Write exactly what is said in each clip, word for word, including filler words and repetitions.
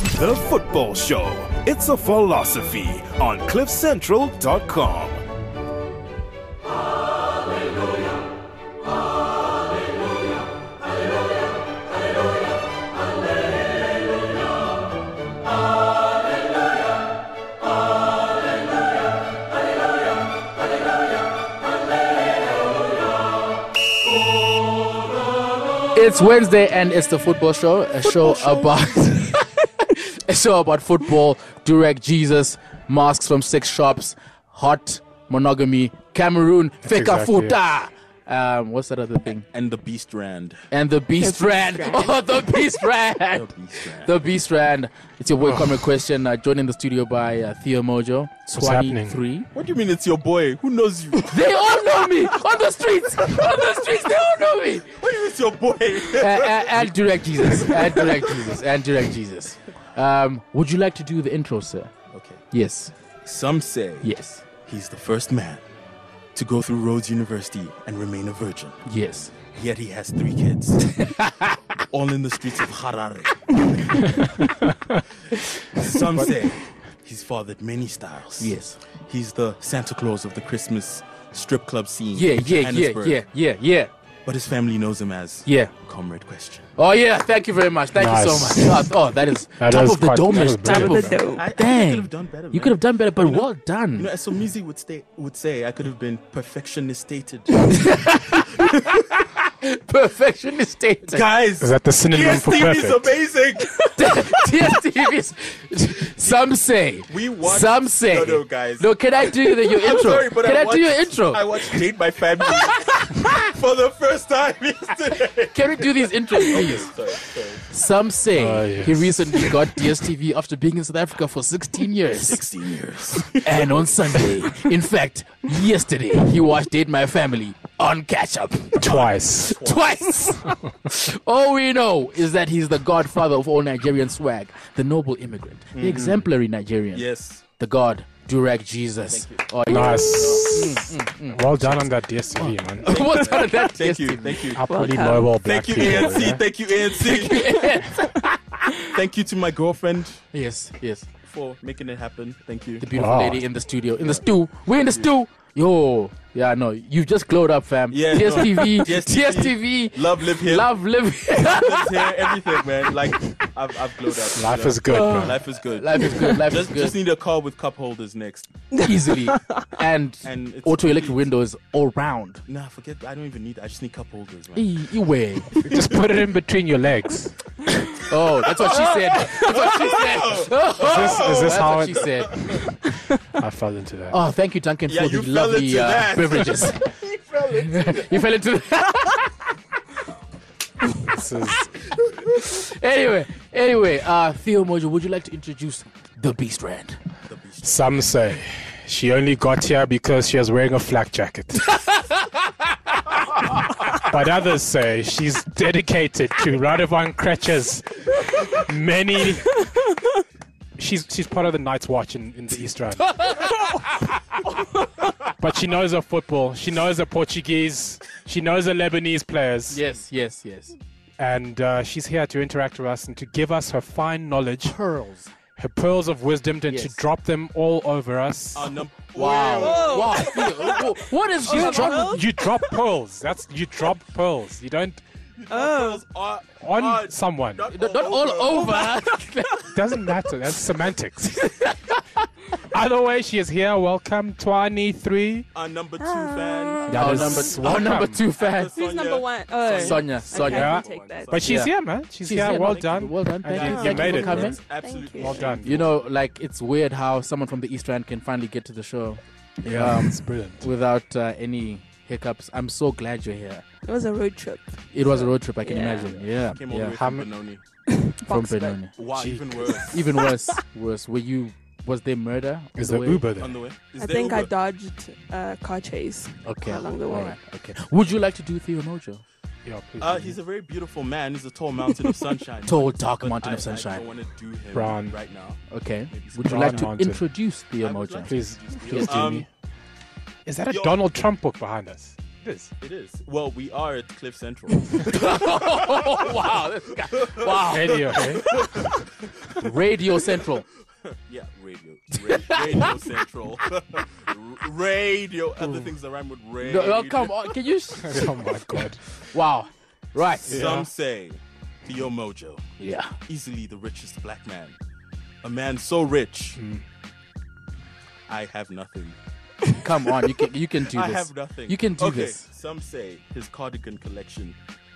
The Football Show. It's a philosophy on cliff central dot com. It's Wednesday and it's the Football Show, a Football show, show about a show about football, Durek Jesus, masks from six shops, hot monogamy, Cameroon, Fekafuta. Exactly. Um, what's that other thing? And the Beast Rand. And the Beast the Rand. Beast Oh, the Beast Rand. the Beast Rand. The Beast Rand. It's your boy, Comrade Question, uh, joined in the studio by uh, Theo Mojo. What's happening? twenty-three. What do you mean it's your boy? Who knows you? They all know me on the streets. On the streets, they all know me. What do you mean it's your boy? uh, uh, and Durek Jesus. And Durek Jesus. And Durek Jesus. Um, would you like to do the intro, sir? Okay. Yes. Some say Yes. he's the first man to go through Rhodes University and remain a virgin. Yes. Yet he has three kids. All in the streets of Harare. Some say he's fathered many styles. Yes. He's the Santa Claus of the Christmas strip club scene. Yeah, in yeah, yeah, Johannesburg. yeah, yeah, yeah. But his family knows him as Yeah. Comrade Question. Oh, yeah. Thank you very much. Thank Nice. you so much. Oh, oh, that is That top is of the quite- dome. that is was Top of brilliant. the I, I, I Dang. could have done better. You man. could have done better, but You know- well done. You know, as Somizi would stay would say, I could have been perfectionist stated. Perfectionist state. Guys, Is that the synonym for T S T V is perfect? amazing. T S T V is. Some say. We watched. Some say. No, no, guys. No, can I do the, your I'm intro? sorry, but can I, I, watched, do your intro? I watched Date My Family for the first time yesterday. Can we do these intros, please? Sorry, sorry. Some say Oh, yes. he recently got D S T V after being in South Africa for sixteen years. sixteen years. And on Sunday, in fact, yesterday, he watched Date My Family on Catch Up. Twice. Twice. All we know is that he's the godfather of all Nigerian swag, the noble immigrant, the exemplary Nigerian, Yes. the god, Durek Jesus. Oh, yeah. Nice. Well done on that D S T V, man. What's on that Thank you. D S T V? Thank you. Up pretty Welcome. noble black Thank you, people, A N C. yeah? Thank you, A N C. Thank you to my girlfriend Yes, yes. for making it happen. Thank you. The beautiful Wow. lady in the studio. In the stew. We're in the stew. Yo. Yeah, no. You've just glowed up, fam. Yeah, T S T V. no. T S T V. Love, live here. Love, live. Live here. Everything, man. Like, I've, I've glowed up. Life you know? is good, man. Life is good. Life is good. Life just, is good. just need a car with cup holders next. Easily. And, And it's auto electric complete. windows all round. Nah, forget. I don't even need. I just need cup holders, man. E- Iwe. Just put it in between your legs. Oh, that's what she said. That's what she said. Is this, is this That's how what it, she said. I fell into that? Oh, thank you, Duncan, Yeah, for you the fell lovely into uh, that. beverages. You fell into that. This is, Anyway, anyway, uh, Theo Mojo, would you like to introduce the Beast Rand? some say she only got here because she was wearing a flak jacket. But others say she's dedicated to Radovan Kretsch's many. She's she's part of the Night's Watch in, in the East Rand. But she knows her football. She knows her Portuguese. She knows her Lebanese players. Yes, yes, yes. And uh, she's here to interact with us and to give us her fine knowledge, Pearls. her pearls of wisdom, and Yes. to drop them all over us. Uh, num- Wow. Whoa. Wow. Theo, what is You she's drop, dropping? you drop pearls. That's you drop pearls. You don't Oh. Are, on are someone. not Not not all over. Doesn't matter. That's semantics. Either way, she is here. Welcome, twenty-three. Our number two fan. That Our is number, our welcome. number two fan. Who's Sonia. number one? Oh, Sonia. Okay, Sonia. Yeah. I can take that. But she's Yeah. here, man. She's, She's here. here. Well Thank done. you. Well done. Thank And you. you Thank made you it, for coming. man. Absolutely. you. Well done. You know, like, it's weird how someone from the East Rand can finally get to the show Yeah, Um, it's brilliant. without uh, any hiccups. I'm so glad you're here. It was a road trip. It was a road trip, I can Yeah. imagine. Yeah. Came all the yeah. way How from m- Benoni. From Boxburg. Benoni. Wow, Gee. even worse. Even worse, worse. Were you? Was there murder? on Is the there way? Uber On there? the way. Is I there think I Uber? dodged a car chase. Okay. along the All way. right. Okay. Would you like to do Theo Mojo? Yeah, please. Uh, he's a very beautiful man. He's a tall mountain of sunshine. Tall, dark But mountain I, of I sunshine. don't want to do him Brown. right now. Okay. Maybe Would you Brown like to Mountain. introduce Theo I would Mojo? like to Please, introduce please Theo. do me. Um, Is that a yo- Donald Trump book behind us? It is. It is. Well, we are at Cliff Central. Oh, wow. This guy. Wow. Radio, eh? Radio Central. Yeah, radio. Ra- radio Central. R- radio. Other things that rhyme with radio. No, no, come on. Can you? sh- Oh my god. Wow. Right. Some Yeah. say Theo Mojo, Yeah. easily the richest black man. A man so rich, Hmm. I have nothing. Come on. You can. You can do I this. have nothing. You can do okay, this. Some say his cardigan collection.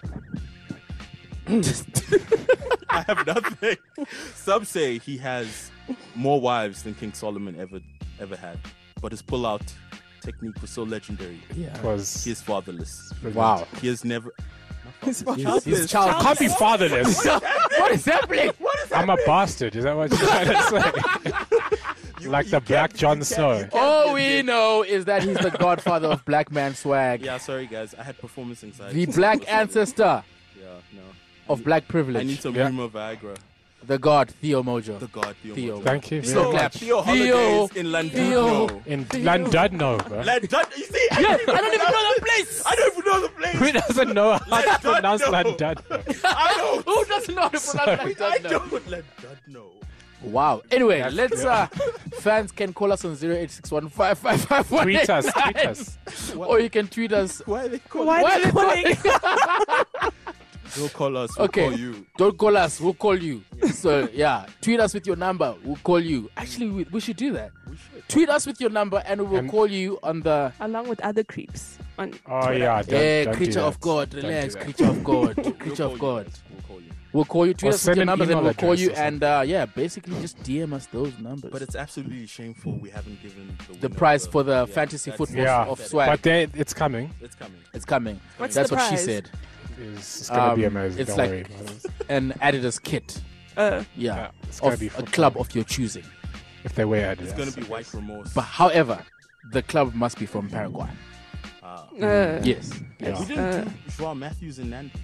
I have nothing. Some say he has more wives than King Solomon ever ever had, but his pull-out technique was so legendary. Yeah. It was. He is fatherless. Wow. He has never. His He's, he's child. Can't be fatherless. What is happening? I'm a bastard. Is that what you're trying to say? You- Like you the can't- Black you Jon can't- Snow. you can't All be a we dick. know is that he's the godfather of black man swag. Yeah, sorry guys. I had performance anxiety. The black ancestor Yeah, no. of black privilege. I need some Yeah. rumor Viagra. The god Theo Mojo. The god Theo. Theo. Mojo. Thank you So very clap. much. Theo Theo. holidays in London. Theo. In London, bro. London. You see? Yeah, I don't even know the place. I don't even know the place. Who doesn't know how to London, pronounce no. London? I don't. Who doesn't know how to pronounce I that? don't. London. No. Wow. Anyway, let's. Uh, fans can call us on zero eight six one five five five one eight Tweet us, nine. tweet us. Or you can tweet us. Why are they calling? Why Why are they they calling? Don't call us. We'll Okay. call you. Don't call us. We'll call you. So yeah, tweet us with your number. We'll call you. Actually, we, we should do that. We should. Tweet us with your number, and we will And- call you on the. Along with other creeps. On Oh yeah, don't, Yeah, don't do creature that. of God. Don't do Relax, that. creature of God. We'll creature of call you God. guys. We'll call you. We'll call you. Tweet Or us with send your an numbers, and email we'll call address you. or And uh, yeah, basically just D M us those numbers. But it's absolutely shameful we haven't given the, The winner prize of for the yeah, fantasy that's- football Yeah, of swag. but they, it's coming. It's coming. It's coming. What's That's the what she prize? said. It's, it's gonna be Um, amazing. it's Don't like- worry about it. An Adidas kit. uh, Yeah. Yeah, it's gonna Of be a football. club of your choosing. If they wear Adidas. It's going to be white remorse. But however, the club must be from Paraguay. Ah. uh, Yes. Yeah. We didn't Uh. do Joao Matthews and Nandi.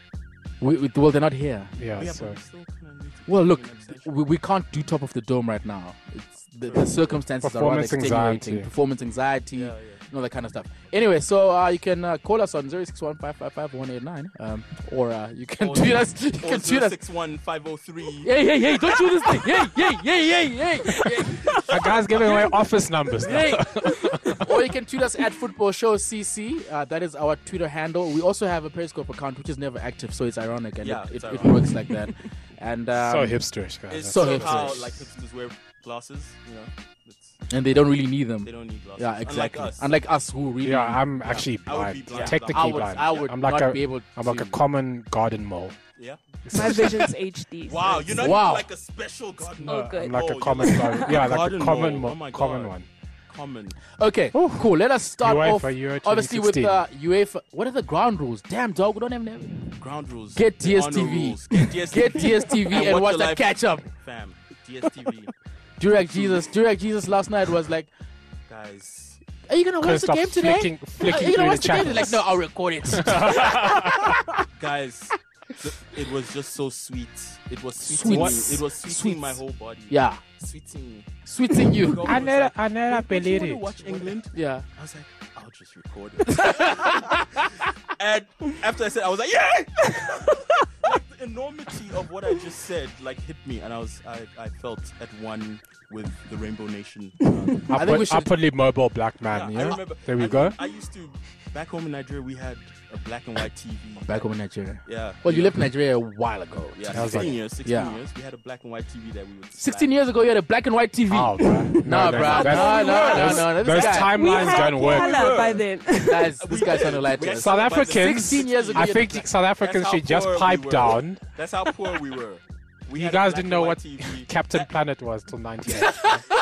We, we, well, they're not here. Yeah, Yeah, so but we still kinda need to Well, do look, an extension. we, we can't do top of the dome right now. It's the, the circumstances are rather Performance extenuating. anxiety. Performance anxiety, Yeah, yeah. and all that kind of stuff. Anyway, so uh, you can uh, call us on zero six one five five five one eight nine, um, or uh, you can Or- tweet us. You Or can tweet zero us. six one five oh three. Hey, hey, hey! Don't do this thing! Hey, hey, hey, hey, hey! hey. a guy's giving away office numbers now. Hey. Or you can tweet us at Football Show C C. Uh, that is our Twitter handle. We also have a Periscope account, which is never active, so it's ironic and Yeah, it, it's it, it ironic. works like that. And um, So hipsterish, guys. It's So so hipster. how like hipsters wear glasses, you know. It's, and they don't really need them. they don't need glasses. Yeah, exactly. Unlike us. Unlike us, who really. Yeah, I'm actually I would be blind. blind. Technically I would, blind. I would I'm like not a, be able. I'm like to, a common garden mole. Yeah. my vision's H D. so Wow, it's- you're not Wow. even like a special garden. Oh, good. I'm like Oh, a you're common like- garden. Yeah, like a garden common, mole. mo- Oh my common God. one. Common. Okay, cool. Let us start UEFA off Euro obviously with twenty uh, UEFA. What are the ground rules? Damn dog, we don't even have. Ground rules. Get the honor D S T V. rules. Get D S T V. Get D S T V and, watch watch your that live- catch up. Fam. D S T V. Durag Jesus, Durag Jesus last night was like, Guys. "Are you gonna watch Couldn't the stop game today? flicking, Are flicking you gonna through watch the the game?" They're like, channels. "No, I'll record it." Guys. th- it was just so sweet. It was Sweet. sweeting me. What? It was sweeting Sweet. my whole body. Yeah, Sweeting me. sweeting you. God I was never, like, I never "Don't you believe wanna it. watch England? Yeah. I was like, I'll just record it. And after I said, I was like, yeah! Like the enormity of what I just said, like hit me, and I was, I, I felt at one with the Rainbow Nation. Uh, I think we Upward, should- upwardly mobile black man. yeah, Yeah, I remember. there we I, go. I used to, back home in Nigeria, we had a black and white T V. Back home in Nigeria. Yeah. Well, you know, left Nigeria a while ago. Yeah, That was sixteen like- years. Sixteen yeah. years. We had a black and white T V that we would. Sixteen years ago, you had a black and white T V. Oh, bruh. Nah, no, bruh. that's- No, no, no, those- no, no. This Those guy- We timelines had don't work. color by then. Guys, this We guy's did. trying to lie to We had us. South color by then. Africans- sixteen years ago, I you had think black- South Africans how should just poor we pipe were. down. That's how poor we were. We You had a guys black didn't and know white what T V. Captain Planet was till ninety-eight.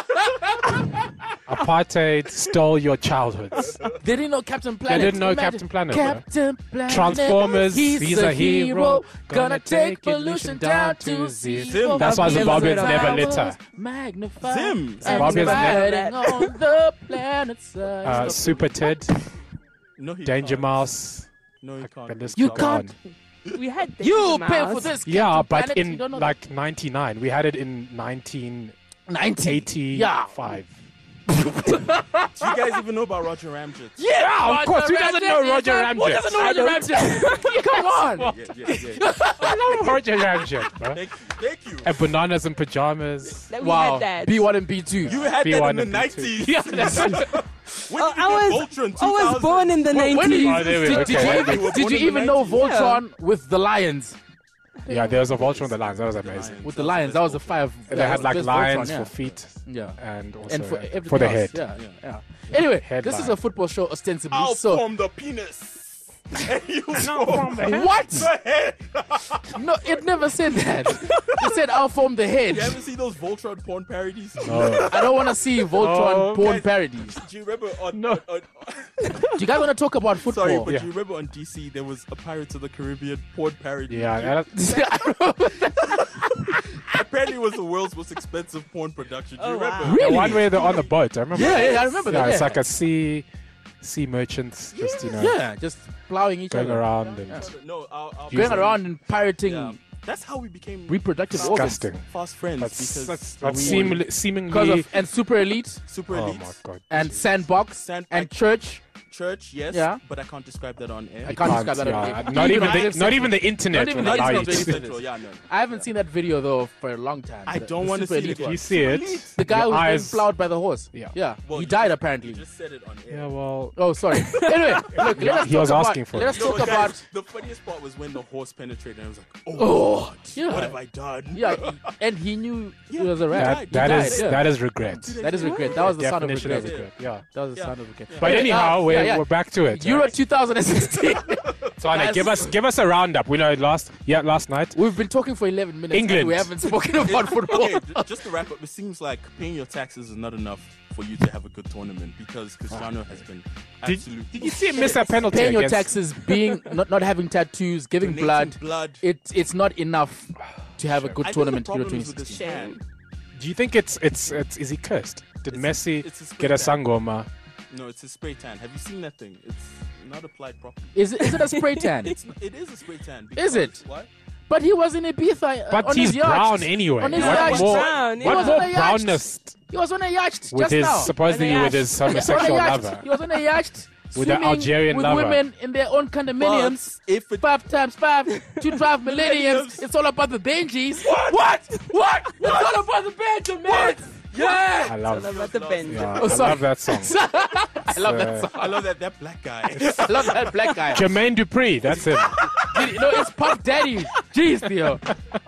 Apartheid stole your childhoods. They didn't know Captain Planet. didn't know Imagine. Captain Planet, bro. Captain Planet. Transformers, He's, he's a a hero. hero. Gonna take pollution down to Zim. zero. That's why His Zimbabweans powers never litter. Magnified. Zim. And Zimbabweans never- riding on the planet side. Uh, Super Ted, No, he Danger can't. Mouse. No, he The can't. list You goes on. can't. We had You Danger pay Mouse. for this. Yeah, Captain but Planet, you in don't know like ninety-nine, we had it in nineteen that. ninety. Yeah. eighty-five. Do you guys even know about Roger Ramjet? Yeah, of course. Who doesn't know Roger Who Ramjet? doesn't know Roger Ramjet? Come on. Yeah, yeah, yeah. yeah. I love Roger Ramjet, bro. Thank you. Thank you. And bananas and pajamas. That we Wow. had that. B one and B two. You had B that one in the and B two. nineties. Yeah, that's When Oh, did you I get was, Voltron? I was born in the When did nineties. you, Oh, there we did, go. did Okay. you You even, were did born you in the even know nineties. Voltron with the Lions? Yeah, there was a vulture on the lines. That was amazing. With the Lions, that was a five. They had like just lions Voltron, yeah. for feet Yeah. and also And for uh, everything for the else. head. Yeah, yeah, yeah. Anyway, Headline. this is a football show ostensibly. I'll so form the penis. And you from the head. what? the head. No, it never said that. It said I'll form the head. You ever see those Voltron porn parodies? No. I don't want to see Voltron Oh, porn guys. parodies. Do you remember on, No. on, on Do you guys want to talk about football? sorry, but Yeah. do you remember on D C there was a Pirates of the Caribbean porn parody? Yeah, that- Apparently it was the world's most expensive porn production. Do you Oh, remember? wow. the Really? one where they're on the boat. I remember. Yeah, yeah, I remember Yeah, that. it's yeah. like a sea, sea merchants, just you know, yeah, just plowing each going other, around and No, I'll, I'll going around and pirating Yeah. That's how we became reproductive organs. disgusting. fast friends That's because that's, that's we seemingly, Because seemingly. of and super elite super Oh elite my god! and sandbox Sand- and I- church. church, yes. Yeah. But I can't describe that on air. I can't describe that. yeah, on- not even Cliff the, not even the internet Not even will the allow you internet to will see Central, yeah, no. I haven't seen that video though for a long time. I The- don't the want to super see elite it. one. You see it? The guy Your who was being eyes- plowed by the horse. Yeah. Yeah. Well, he you died just- apparently. You just said it on air. Yeah, well, Oh, sorry. Anyway, look, let us He talk was about, asking for let it. us No, talk guys, about. the funniest part was when the horse penetrated and I was like, oh, Oh, God, yeah. what have I done? Yeah, and he knew Yeah, it was a rat. that, died, that he is died, yeah. that is regret. That is regret. That was the sound of Definition regret. of regret. Yeah. That was the Yeah. sound of regret. But Okay, anyhow, uh, we're, yeah, yeah. we're back to it. Euro twenty sixteen. So Anna, Guys. give us give us a roundup. We know last yeah last night. We've been talking for eleven minutes. England. And we haven't spoken about football. Okay, j- just to wrap up, it seems like paying your taxes is not enough for you to have a good tournament because Cristiano has been Did, absolutely did you see him miss a penalty Paying your against? taxes, being not, not having tattoos, giving donating blood. blood. It it's not enough to have a good I think tournament. the Euro problem twenty is with this sixteen. fan. Do you think it's it's it's is he cursed? Did It's- Messi it's a spray get a tan. sangoma? No, it's a spray tan. Have you seen that thing? It's not applied properly. Is it, is it a spray tan? It's it is a spray tan. Is it? because- What? But he was in Ibiza. Uh, But on he's his yacht. brown anyway. On his What yacht. more? Brown, What yeah. more On a yacht. brownness He was on a yacht with just his now. supposedly On a with his yacht. homosexual on a yacht. lover? He was on a yacht. With the swimming Algerian with lover. women in their own condominiums. But if it Five times five, two drive millenniums. It's all about the Benjis. What? What? What? It's all about the Benjamins. Yeah. I love All about the bend. yeah, Oh, I sorry. love that song. I love that Uh, song. I love that that black guy. I love that black guy. Jermaine Dupri, that's him. You know, it's Puff Daddy. Jeez, Theo.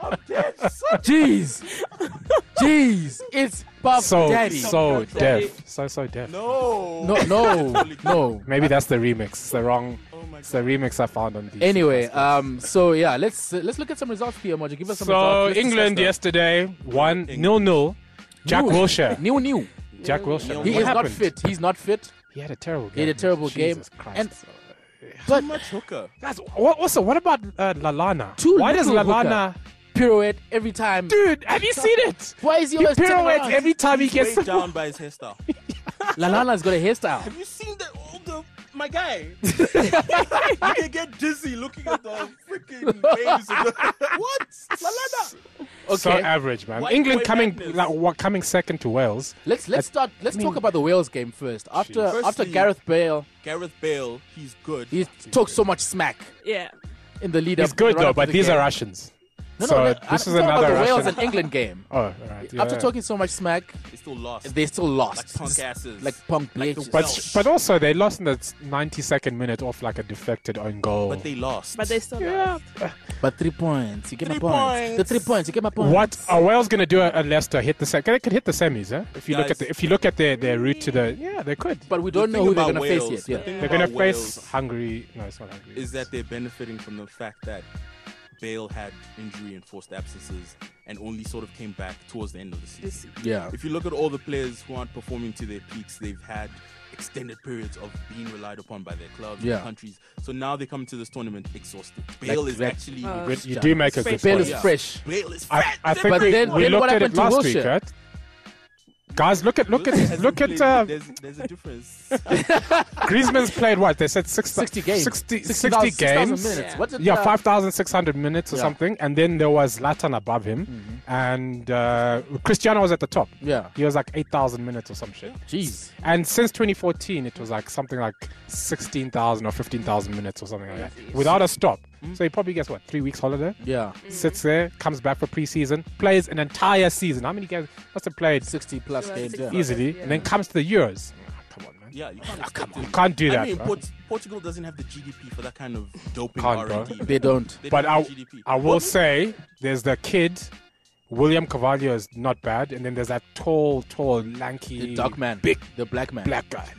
Jeez. Jeez. It's Puff So Daddy. so Puff deaf, Daddy. so so deaf. no. No, no, no. Maybe that's the remix. It's the wrong. Oh my It's the remix I found on D C. Anyway, um, so yeah, let's uh, let's look at some results, P M. Mojo. Give us some So results. Let's England discuss yesterday won nil nil. Jack New. Wilshere. that. New, new. Jack Wilshere. He What is not happened? fit. He's not fit. He had a terrible game. He had a terrible game. Jesus Christ. And- Too much hooker. That's, what, also, what about uh, Lalana? Too Why does little Lalana? Pirouette every time. Dude, have you seen it? Why is he He always turning pirouettes around? every time he He's gets weighed down by his hairstyle. Lalana's got a hairstyle. Have you seen the all the my guy? You can get dizzy looking at the freaking waves. And the, what? Lalana. so Okay. average, man. White England boy coming madness. like, what, coming second to Wales. Let's let's start. Let's mean- talk about the Wales game first. After Jeez. after Firstly- Gareth Bale, Gareth Bale, he's good. he talked so much smack Yeah. in the lead He's up. good run though, up to but the these game. are Russians. No, so no, no, this I'm is talking about another the Wales Russian. and England game. Oh, right. Yeah. After talking so much smack, They still lost. they still lost. like punk asses. Like punk Like the bitches. But Welsh. but also they lost in the ninety-second minute off like a deflected own goal. But they lost. But they still yeah. lost. But three points. You get Three my points. points. The three points. You get my points. What are Wales going to do at Leicester? Hit the se- they could hit the semis, eh? If you look Guys. at the if you look at their, their route to the yeah, they could. But we The don't know thing who they're about going to face Wales- yet. Yeah. the thing They're going to about face Wales Hungary. No, it's not Hungary. is that they're benefiting from the fact that Bale had injury and forced absences and only sort of came back towards the end of the season. This- Yeah. If you look at all the players who aren't performing to their peaks, they've had extended periods of being relied upon by their clubs Yeah. and countries. So now they come to this tournament exhausted. Bale Like is that- actually Uh, Good- you do make a good Fresh Bale point. is Yeah. fresh. Bale is I, fat. I think But we, then- we then looked what at it happened to last week, Wilshere? right? Guys, look at look at Hasn't look at played- uh, there's, there's a difference. Griezmann's played what? They said six, sixty games. sixty, sixty sixty thousand games. minutes. Yeah. What's it? Yeah, uh, five thousand six hundred minutes or Yeah. something. And then there was Zlatan above him. Mm-hmm. And uh, Cristiano was at the top. Yeah. He was like eight thousand minutes or some shit. Jeez. And since twenty fourteen, it was like something like sixteen thousand or fifteen thousand minutes or something like that. Without a stop. So he probably gets what, three weeks holiday? Yeah. Sits there, comes back for preseason, plays an entire season. How many games must have played sixty plus Yeah, games. sixty. Yeah. easily? Yeah. And then comes to the Euros. Ah, come on, man. Yeah, you can't expect You it. can't do that. I mean, bro. Port- Portugal doesn't have the G D P for that kind of doping Can't, R bro. and D. They don't. They But don't I, have G D P. I will say there's the kid, William Carvalho is not bad. And then there's that tall, tall, lanky, The dark man. big The black man. black guy.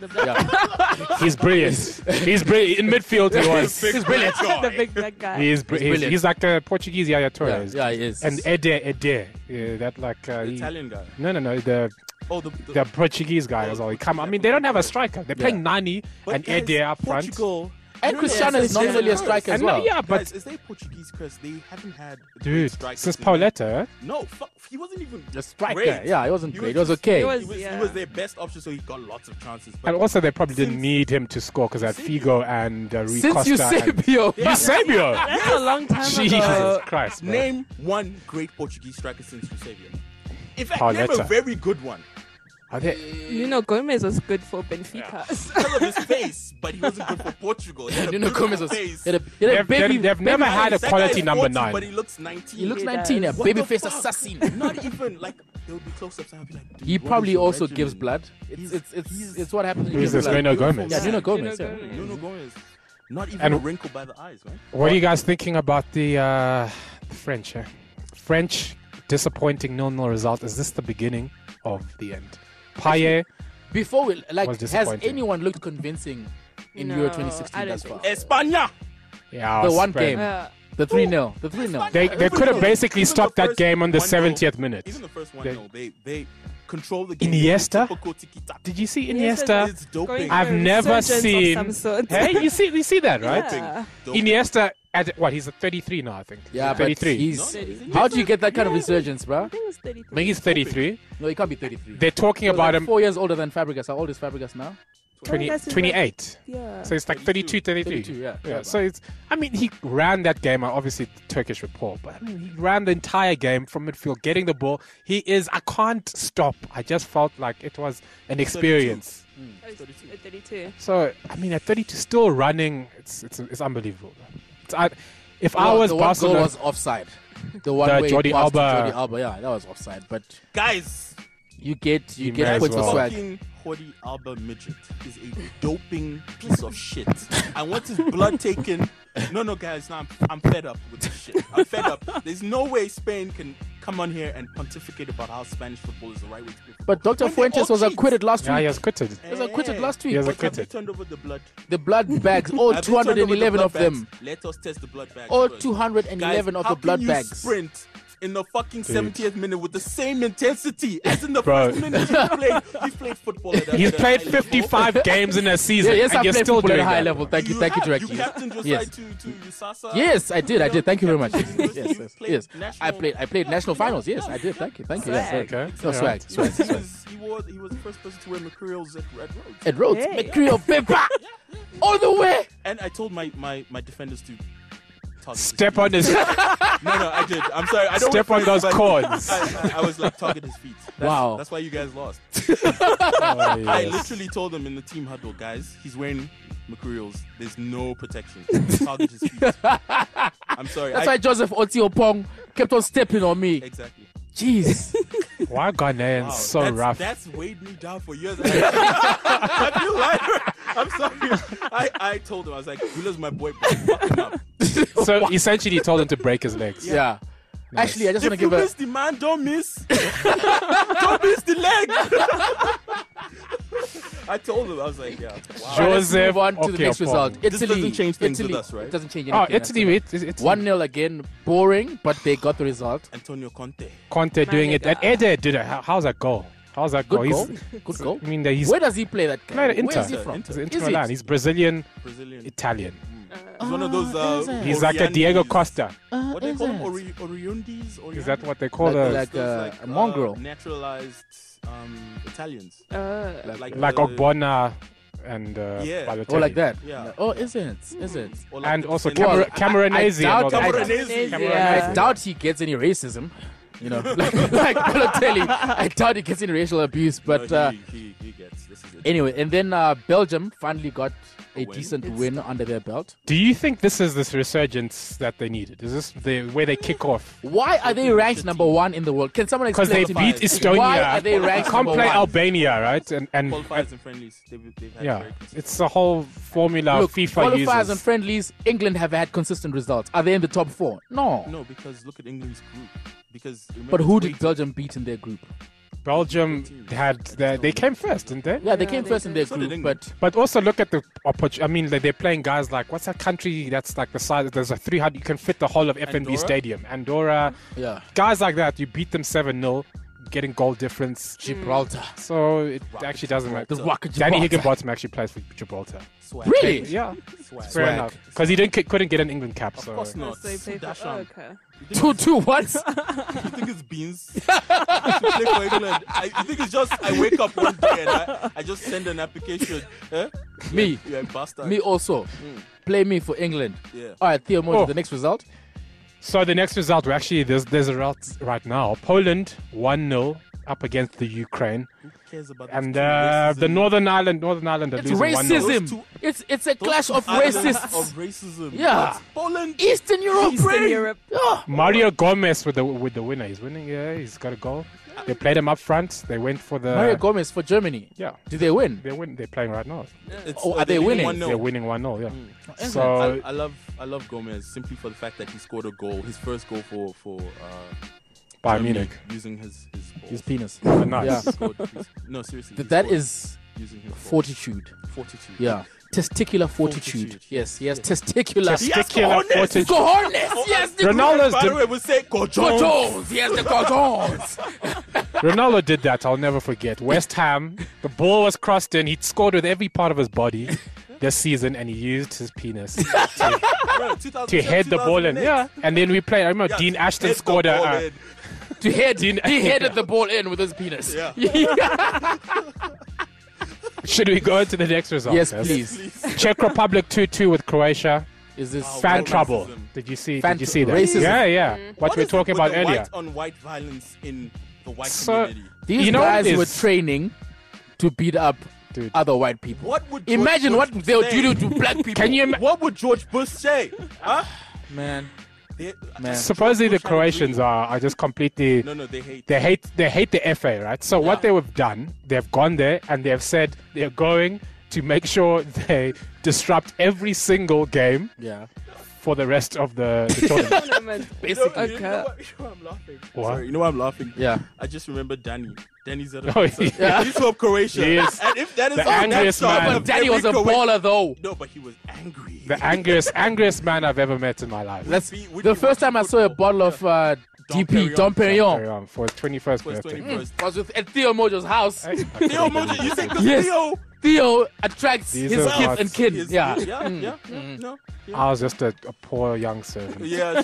Yeah. He's brilliant. He's brilliant. In midfield, he was. He's brilliant. the big black guy. He's, br- He's he's, brilliant. he's like a Portuguese Yaya Yeah, Torres. yeah, he is. And Ede, Ede. Yeah, that like... Uh, The he- Italian guy. no, no, no. The Oh, the, the, the Portuguese guy as well. He come. I mean, they don't have a striker. They're playing Yeah. Nani but and guys, Ede up front. Portugal. And you know, Cristiano yes, is it's nominally a Portugal. striker as And, well. yeah, but Guys, is they Portuguese, Chris? They haven't had a great dude, striker since since- Pauleta, No, fuck, he wasn't even The striker. great. Yeah, he wasn't He great. was It was just- okay. He was- He was, Yeah. he was their best option, so he got lots of chances. But and also they probably didn't Since- need him to score because they had Figo and uh, Rui Since Costa. and- Eusebio. Eusebio. That's a long time Jesus ago. Christ, bro. name one great Portuguese striker since Eusebio. In fact, Pauleta. name a very good one. Are they, Nuno Gomez was good for Benfica. Because of his face, but he wasn't good for Portugal. He had a Nuno beautiful Gomez was. face. He had a, he had a they've, baby. they've, they've never had a That guy quality is number forty, nine. but he looks nineteen. He looks He nineteen. Yeah, does. What baby the face fuck? assassin. Not even like there would be close-ups. and I'd be like, dude, He what probably is your also regimen? gives blood. It's He's- it's it's he's- it's what happens when you Who's give this, blood. Nuno Beautiful Gomez? Yeah, man. Nuno Gomez. Nuno yeah. Gomez. Nuno Gomez. Not even And- a wrinkle by the eyes, man. What are you guys thinking about the, uh, the French? Eh? French disappointing nil-nil result. Is this the beginning of the end? Payet, Before we like, Was has disappointing. anyone looked convincing in No, Euro I twenty don't sixteen thus far? think España. yeah, The one spread. game. Uh, The three nil. The three nil. They they Even could have the- basically even the stopped that first game on the one nil, seventieth minute. Even the first one, They- no, they they control the game. Iniesta? Typical tiki-taka. Did you see Iniesta Iniesta? It's doping. going I've through a never resurgence of seen- some sort. Hey, you see you see that, right? Yeah. Doping. Iniesta at what? He's at thirty-three now, I think. Yeah, but thirty-three. he's. No, no, he's- How do you get that kind of Yeah. resurgence, bro? I think it was thirty-three. I think he's thirty-three. No, he can't be thirty-three. They're talking He was about like him four years older than Fabregas. How old is Fabregas now? twenty, Fabregas is like- twenty-eight. Yeah. So it's like thirty-two, thirty-three. thirty-two, yeah. Yeah, so it's, I mean, he ran that game, obviously the Turkish report, but I mean, he ran the entire game from midfield, getting the ball. He is, I can't stop. I just felt like it was an experience. Oh, it's at thirty-two. So, I mean, at thirty-two, still running, it's it's, it's unbelievable. It's, I, if I Well, was the one Barcelona, goal was offside. The one The way Jordi he passed to Alba- Jordi Alba, yeah, that was offside. But Guys, you get you You get may as points for well. swag. fucking Jordi Alba midget is a doping piece of shit. I want his blood taken. No, no, guys, no, I'm, I'm fed up with this shit. I'm fed up. There's no way Spain can come on here and pontificate about how Spanish football is the right way to play football. But Doctor When they Fuentes all was cheat. acquitted last yeah, he week. has quitted. He was acquitted last week. He was But have acquitted. they turned over the blood? The blood bags, all Have they turned over the two hundred eleven blood of them, bags? Let us test the blood bags. all first. two hundred eleven Guys, of how the blood can you bags. sprint in the fucking seventieth minute with the same intensity as in the Bro. first minute you played. You've played football at a, He's at a played high level. fifty-five games in a season, Yeah, yes, I and you're played still football at doing a high that. level. Thank you, You thank you, have. Direct. You captained your Yes. side to, to Usasa. Yes, I did. I did. Thank you very much. Captained Yes, University. yes, You yes. played yes. I national- played. I played national finals. Yes, I did. Thank you. Thank you. Yes, Swag. sir. Okay. No All swag. right. He Swag. was, he swag. was, he was, he was the first person to wear Mercurials at Red Road. Ed Rhodes, Yeah. Mercury of paper, all the way. And I told my, my, my defenders to target his Step feet. on his, No, no, I did. I'm sorry. I don't step want on those but cords. I, I, I was like, target his feet. That's, Wow. That's why you guys lost. Oh, I yes. literally told them in the team huddle, guys, he's wearing Mercurials. There's no protection. Target his feet. I'm sorry. That's I, why Joseph Otiopong kept on stepping on me. Exactly. Jeez. Why Ghanaians Wow, so that's, rough? That's weighed me down for years. I feel like I'm sorry. I, I told him, I was like, Gula's my boy, bro. Fuck him up. So essentially, you told him to break his legs. Yeah. Actually, I just want If to you give a. miss the man, don't miss. Don't miss the leg. I told him, I was like, yeah. Wow. All right, let's Joseph move on to the next Okiopong. result. This Italy. doesn't change things Italy. with us, right? It doesn't change Oh, anything. Italy, it, it, it's one nil again. Boring, but they got the result. Antonio Conte. Conte doing it. And Malaga. Ede did it. How, how's that goal? How's that Good goal? goal. He's, Good goal. I mean, that he's Where does he play that guy? played at Where Inter. is he from? Inter. He's Inter Is Milan. it? He's Brazilian, Brazilian. Italian. He's one of those. Uh, He's like a Diego Costa. Uh, What do they call them? isn't. Ori- Oriundis? Is that what they call Like- the like- uh, a mongrel. naturalized um, Italians. Uh, Like, like the- Ogbonna and uh, Yeah. Balotelli. Oh, like that. Yeah. Oh, is it? Is it? or like And the also descendants- Camer- Cameronese. I- I and all doubt- that. Cameronese. Cameronese, I yeah. doubt he gets any racism. You know, like, like Balotelli. I doubt he gets any racial abuse. But No, uh, he, he, he gets. This is it. anyway, and then uh, Belgium finally got a A win. decent It's- win under their belt. Do you think this is this resurgence that they needed? Is this the where they kick off? Why are they ranked number one in the world? Can someone Because explain they to me? beat Estonia. Why are they ranked Can't number play one? Albania, right? And and Qualifiers and friendlies. They've, they've had yeah, very consistent- it's the whole formula Look, FIFA qualifiers uses. and friendlies, England have had consistent results. Are they in the top four? No. No, because look at England's group. Because remember, But who it's did way- Belgium beat in their group? Belgium had the, they came first, didn't they? Yeah, they Yeah, came they first in did. their So did group, England. but But also look at the opportunity. I mean, like, they're playing guys like what's that country that's like the size? There's a three hundred. You can fit the whole of F N B Andorra? Stadium. Andorra, yeah, guys like that. You beat them seven nil, getting goal difference. Gibraltar. So it Rocket actually doesn't matter. The Waka Danny Gibraltar. Higginbottom actually plays for Gibraltar. Swag. Really? Yeah, Swag. fair Swag. enough. Because he didn't couldn't get an England cap. Of So course not. so they play for, Dash oh, on. okay. You Two, think, two, what? you think it's beans? to play for England. I, you think it's just I wake up one day and I, I just send an application? Eh? Me. You're a bastard. Me also. Play me for England. Yeah. All right, Theo Mojo, Oh. the next result. So the next result, we actually there's there's a result right now. Poland one nil up against the Ukraine, Who cares about those and two uh, the racism? Northern Ireland Northern Ireland are It's losing one nil. Those racism. two- It's it's a Those clash two of islands racists. Of racism. Yeah. But Poland. Eastern Europe. Eastern Europe. Yeah. Mario Gomez with the with the winner. He's winning. Yeah, he's got a goal. They played him up front. They went for the Mario Gomez for Germany. yeah. Did they win? They win. They're playing right now. It's, Oh, uh, are they they're winning? one nil. They're winning one nil. Yeah. I, So I love I love Gomez simply for the fact that he scored a goal, his first goal for for uh, Bayern Germany, Munich. using his his, balls. His penis. Oh, nice. Yeah. He scored his- no, seriously. Th- he That scored is using his balls. fortitude. fortitude. Yeah. Testicular fortitude. Fortitude. Yes, yes, testicular. Testicular cojones. fortitude. Cojones. Yes, the Ronaldo's By the did, way, we say cojones. cojones. Yes, the cojones. Ronaldo did that. I'll never forget. West Ham. The ball was crossed in. He scored with every part of his body this season, and he used his penis to, Bro, two thousand to head the ball in. two thousand eight. Yeah. And then we played. I remember Yeah, Dean Ashton head the scored a. ball Uh, in. To head, he headed the ball in with his penis. Yeah. should we go into the next result? Yes, guys? please. Please. Czech Republic two two with Croatia. Is this Wow. Fan racism. trouble. Did you see? Fan did you see that? racism. Yeah, yeah. What, What we is were it talking with about the earlier. White on white violence in the white So- community. These You know guys what were is- training to beat up Dude. other white people. What would George Imagine Bush what they'll say? do to black people. Can you? Ima- What would George Bush say? Huh? man? They, Man. Supposedly the George Bush had Croatians agreed. are, are just completely. No, no, they hate. They hate they hate the F A, right? So what Yeah. they have done, they've gone there and they've said they're going to make sure they disrupt every single game Yeah. for the rest of the, the tournament. Tournament. Basically. You know, you know what, you know why I'm laughing? What? Sorry, you know why I'm laughing? Yeah. I just remember Danny. Danny's at Oh, a yeah. He's from Croatia. He is And if that is the on that angriest side man. of Daddy every was a Croatian- baller though. No, but he was angry. The angriest angriest man I've ever met in my life. That's be- we'd the be first time I saw a watching bottle of uh, D P Dom Dom Perignon. Carry on for his twenty-first For his birthday. twenty-first. Was with at Theo Mojo's house. Hey, Theo Mojo, you think 'cause Yes. Theo? Theo attracts These his are kids what- and kin. His- Yeah. yeah, yeah, yeah, yeah, no, yeah. I was just a, a poor young servant Yeah,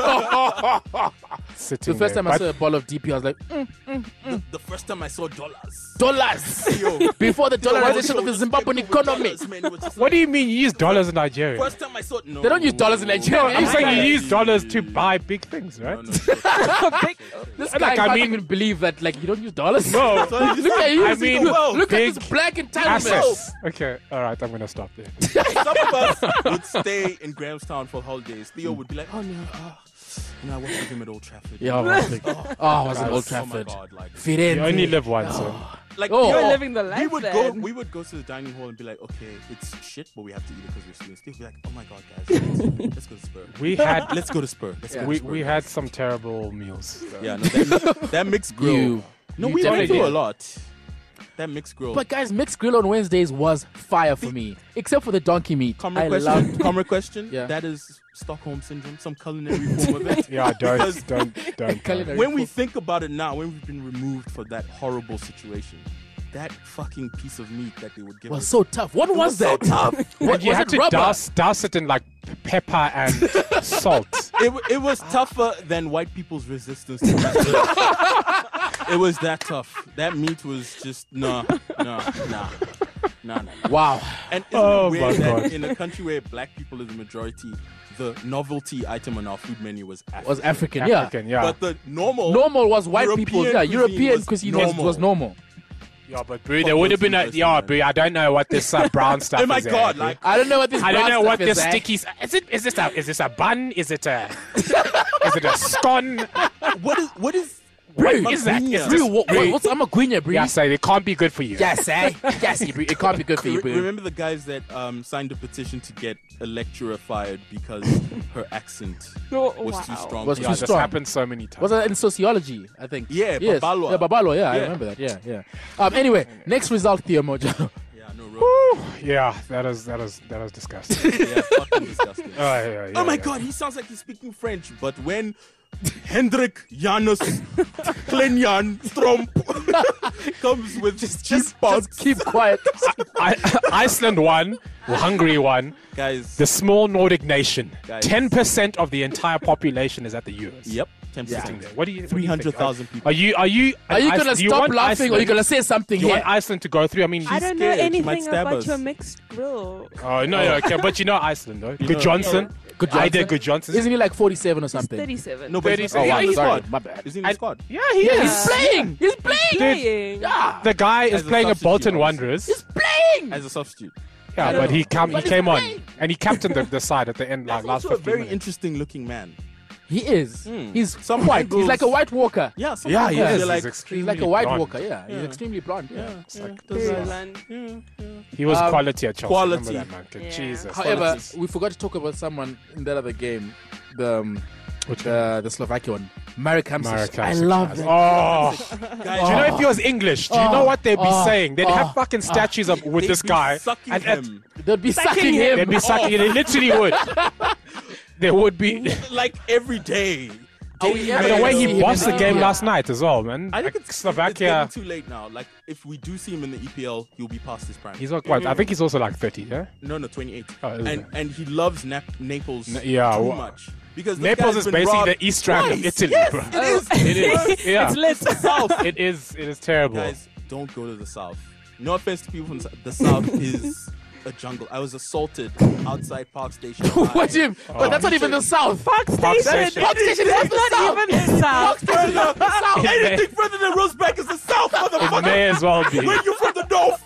sure. sitting The first there. time I But saw a bottle of D P, I was like, mm, the, the first time I saw dollars. dollars. Yo. Before the Why would dollarization you of the just Zimbabwean get with economy. dollars, man? It was just what like- do you mean you use dollars in Nigeria? First time I saw no. They don't use dollars in Nigeria. No, I'm It's saying you like- use dollars to buy big things, right? No, no, sure. This Like, guy I can't mean- even believe that like you don't use dollars. No. So you Look at you. I mean, look, look at big this black entitlement. Assets. Okay, all right, I'm gonna stop there. Some of us would stay in Grahamstown for holidays. Theo would be like, oh no, oh, you know, I watched him at Old Trafford. Yeah, I was like, oh, I was in Guys, Old Oh Trafford. my God, like, Firenze. You only live once, so. like Oh. You're Oh. living the we life would go. then. We would go to the dining hall and be like, okay, it's shit, but we have to eat it because we're students. Steve would be like, oh my God, guys, let's, let's go to Spur. We had Let's go to Spur. Let's go to we, Spur. we had some terrible meals. Yeah, no, that, that mixed grill. You. no, you we went definitely through a did. lot. That mixed grill. But guys, mixed grill on Wednesdays was fire for me, except for the donkey meat. Comrade I question. loved. Comrade question. Yeah. That is Stockholm syndrome, some culinary form of it. Yeah, don't Because don't don't. Culinary- when we think about it now, when we've been removed from that horrible situation, that fucking piece of meat that they would give Was us so tough. What was, so that? tough. What, And you was had it to rubber? douse, douse it in like pepper and salt. It, w- it was tougher than white people's resistance to Brazil. It was that tough. That meat was just nah, nah, nah, nah, nah. Wow. And isn't Oh it my weird that God. in a country where black people is the majority, the novelty item on our food menu was African. Was African, yeah. African, yeah. But the normal, Normal was white European people. Yeah, cuisine European was cuisine was, normal. was normal. Yeah, but bro, there would have been a Versus yeah, American. bro. I don't know what this uh, brown stuff oh my is. eh, god, bro. like I don't know what this. I don't brown know stuff what this is, eh? sticky. Is it? Is this a? Is this a bun? Is it a? Is it a scone? what is what is Bro, what is that- magounia? is Bro, what, what, what's I'm a guinya, bro? Yeah, so it can't be good for you. Yes, eh? Yes, bro. It can't be good for you, Re- bro. Remember the guys that um, signed a petition to get a lecturer fired because her accent Oh, was wow. too strong. Was Yeah, too this strong. happened so many times. Was that in sociology? I think. Yeah, yes. Babalwa. Yeah, Babalwa. Yeah, I Yeah. remember that. Yeah, yeah. Um. Anyway, next result, Theo Mojo. yeah, no, Ro- Yeah, that is that is that is disgusting. yeah, fucking disgusting. oh, yeah, yeah, Oh my yeah. god, he sounds like he's speaking French, but when Hendrik Janus Klenjan Tromp comes with just cheap just, pots, just keep quiet. I, Iceland won, Hungary won. guys. The small Nordic nation. Guys. Ten percent of the entire population is at the U S. Yep, ten Sitting percent. there. What do you? what do you Three think? hundred thousand people. Are you? Are you? Are you Ice- gonna do you stop want laughing or Iceland- are you gonna say something Do you here? want Iceland to go through? I mean, I She's don't scared. know She might anything stab about us. your mixed grill. oh no, no, okay, but you know Iceland, though. Good know- Johnson. Good I Johnson? did Good Johnson. Isn't he like forty-seven or He's something? thirty-seven. No, but he's, thirty- he's oh, in the sorry, squad. my bad. He's in the I- squad. Yeah, he Yeah, is. he's playing. He's playing. Playing. Yeah, The guy is As a playing at substitute, Bolton obviously. Wanderers. he's playing. As a substitute. Yeah, I don't but he know. came. But He he's came on, playing. and he captained the, the side at the end, like He's last also a fifteen very minutes. interesting looking man. He is. Hmm. He's Some white. angles- He's like a White Walker. Yeah, some Yeah, he people is. feel like He's extremely He's like a White blonde. Walker. Yeah, he's Yeah. extremely blonde. Yeah. yeah, It's yeah, like- does Very that. bland. Yeah, yeah. He was Um, quality at Chelsea. quality. Remember that, man? Good Yeah. Jesus. However, Qualities. we forgot to talk about someone in that other game, the um, Which the, the Slovakia one, Marek Hamsik. Marek I Hamsik love has- that. Oh, Guys, do you know if he was English? Do you know what they'd be Oh, saying? They'd oh, have fucking statues of with they'd this be guy, sucking and at- him. They'd be Sucking sucking him. him. they'd be sucking. They literally would. There would be. like every day. Are we Daily ever And the gonna way see he him in bossed the the game E P L? last night as well, man. I think Like, it's Slovakia. It's getting too late now. Like if we do see him in the E P L, he'll be past his prime. He's not quite. I think he's also like thirty. Yeah. no, no, twenty-eight. Oh, is and it? and he loves Nap- Naples N- yeah, too wha- much because this Naples guy's is been basically robbed the East Strand of twice. Italy, Yes, bro. it is. It is. Yeah. It's lit. South. It is. It is terrible. Guys, don't go to the south. No offense to people from the- the south is a jungle. I was assaulted outside Park Station. What do you? But that's not even the South. Park Park Station. Station. Park Station is That's the not South. even the South. South. Anything further than Rosebank is the south, It motherfucker. may as well be. When you from the north.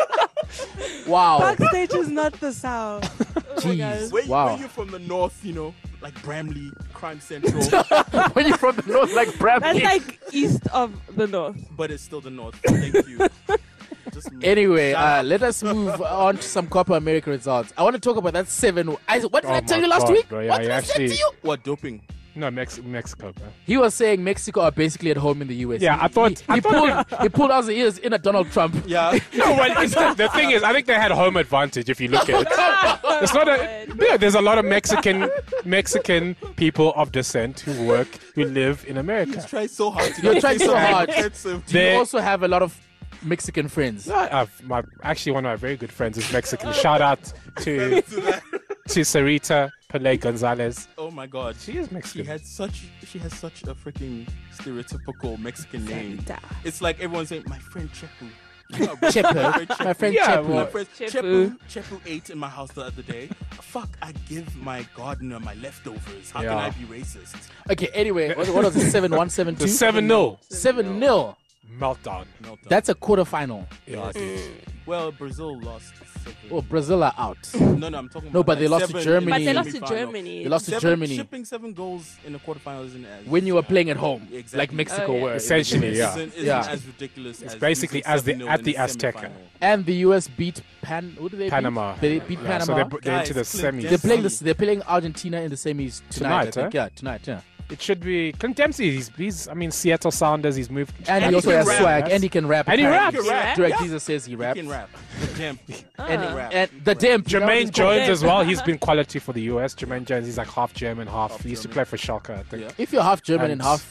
Wow. Park Station is not the South. Oh my Jeez. God. When, you, Wow. when you're from the north, you know, like Bramley, Crime Central, When you're from the north, like Bradley. That's like east of the north. but it's still the north. Thank you. Just Anyway, Shout uh, out. let us move on to some Copa America results. I want to talk about that seven. I, what did Oh I tell my you last God, week? bro. Yeah, what he did I say actually- to you? What doping? No, Mex- Mexico, bro. He was saying Mexico are basically at home in the U S. Yeah, He- I thought- he, I he thought- pulled he pulled out the ears in at Donald Trump. Yeah. No, well, it's not, the thing is, I think they had home advantage if you look at it. It's not a. Yeah, there's a lot of Mexican Mexican people of descent who work, who live in America. Try so hard to You're get trying so hard. offensive. Do you They- also have a lot of Mexican friends? I have my actually one of my very good friends is Mexican. Shout out to to Sarita Pele Gonzalez. Oh my God. She is She Mexican. had such. She has such a freaking stereotypical Mexican name. Sarita. It's like everyone saying, "My friend Chepu." Chepu. My friend Yeah, Chepu. My well- friend Chepu. Chepu. Chepu ate in my house the other day. Fuck! I give my gardener my leftovers. How can Yeah. I be racist? Okay, anyway, what, what was it? seven one, seven two? The seven nil seven nil. meltdown. Meltdown. That's a quarterfinal. Yeah, dude. Well, Brazil lost. Seven. Oh, Brazil are out. No, no, I'm talking. No, about but they like lost to seven Germany. in the But they lost to semifinal. Germany. They lost to Seven, Germany Shipping seven goals in the quarterfinals isn't as when you were playing at home, Exactly. like Mexico Oh, yeah. were. Essentially, yeah. Isn't, isn't Yeah. as ridiculous. It's as basically losing as the- seven nil at in the Azteca. semifinal. And the U S beat Pan. Who did they Panama. beat? They beat Yeah, Panama. so they're, they're into the Guys, Clint semis. They're playing Dempsey. this. They're playing Argentina in the semis tonight. Tonight, I think. eh? Yeah, tonight. Yeah. It should be Clint Dempsey. He's, he's I mean, Seattle Sounders. He's moved. And, And he also he has can swag. rap. And he can rap. And he apparently. raps. He can rap. Direct Yeah. Jesus says he He raps. can rap. Damn. And, Uh. rap. and the Dimp. you know what Jermaine he's called? Jones as well. He's been quality for the U S. Jermaine Jones. He's like half German, half. Half he used to German. play for Schalke, I think. Yeah. If you're half German and, And- half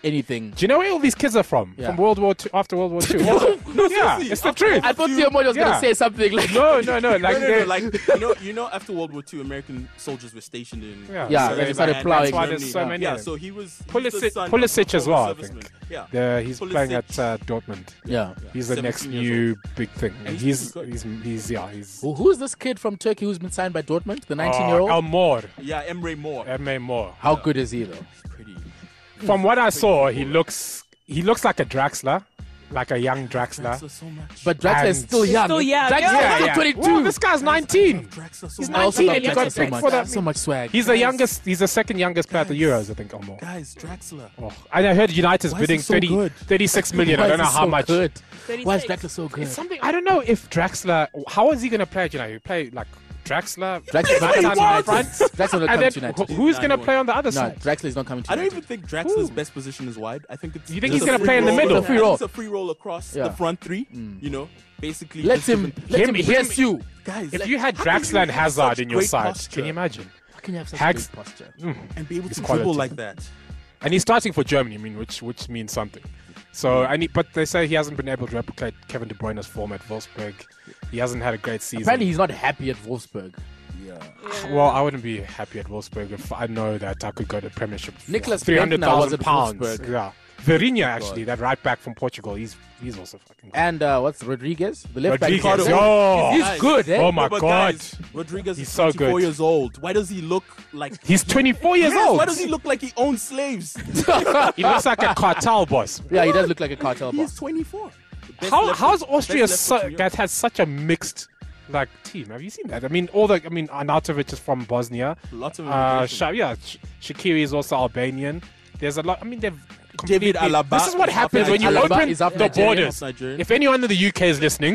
anything. Do you know where all these kids are from? Yeah. From World War Two, after World War Two. No, yeah, seriously, it's the after truth. I thought Theo Moyo was Yeah. gonna say something like No, no, no. Like, no, no, no, they're- like you know, you know, after World War Two, American soldiers were stationed in Yeah. Yeah, Serbia they started and plowing. That's why Germany. there's so many Yeah, of them. so he was he's the Pulisic, son of Pulisic a as well, I serviceman. think. Yeah, Yeah, he's Pulisic. playing at uh, Dortmund. yeah. He's the next seventeen years new big thing. And he's he's he's, pretty he's yeah he's. Who- Who's this kid from Turkey who's been signed by Dortmund? The Uh, nineteen-year-old. El Mor, yeah, Emre Moore. M A Moore. How good is he though? Pretty. From what I saw, he footballer. looks he looks like a Draxler, like a young Draxler. Draxler so much. But Draxler is And- still young. Still young, Draxler yeah. is still twenty-two. Well, this guy's nineteen. Draxler so He's much. I also nineteen love and you Draxler got so picked much. for that. So much swag. He's the youngest. He's the second youngest player at the Euros, I think, Elmo. Guys, Draxler. Oh, and I heard United's Why is he bidding so thirty, good? thirty-six million. Why I don't is know he how so much. Good? Why is thirty-six. Draxler so good? It's something I don't know if Draxler. How is he going to play? You know, you play like Draxler. Draxler's not Zlatan coming in to United. front, Draxler's not and coming then to who- United. who's going to No, play on the other No, side? Draxler is not coming to I don't United. even think Draxler's best position is wide. I think it's. You think it's he's a gonna free play in the roll. middle? I think Free roll. It's a free roll across Yeah. the front three. You know, basically. Let just him. different- Let Him- him. him- Here's you. Guys, If like, you had how can Draxler you and have Hazard such in your great side, posture can you imagine? How can you have such Hags- great posture? and be able His to quality. dribble like that? And he's starting for Germany, I mean, which which means something. So, and he, but they say he hasn't been able to replicate Kevin De Bruyne's form at Wolfsburg. He hasn't had a great season. Apparently, he's not happy at Wolfsburg. Yeah. Well, I wouldn't be happy at Wolfsburg if I know that I could go to Premiership for Nicholas three hundred Bentner was thousand at pounds. Wolfsburg. Yeah, Virinha actually, that right back from Portugal. He's he's also fucking good. And uh, what's Rodriguez? The left Rodriguez, back. yo. He's Guys. good, eh? Oh my No, but god, guys, Rodriguez He's is so twenty-four good. years old. Why does he look like he's twenty-four years Yes, old. Why does he look like he owns slaves? He looks like a cartel boss. Yeah, he does look like a cartel He's boss. twenty-four. Best How left- how's Austria best left so, foot in that has such a mixed like team? Have you seen that? I mean, all the I mean, Arnautovic is from Bosnia. Lots of Uh, immigration. Sha- yeah, Sh- Shaqiri is also Albanian. There's a lot. I mean, they've completely- David Alaba This is what is half happens when you Nigerian. Alaba open is half the Nigerian, borders. half Nigerian. If anyone in the U K is listening,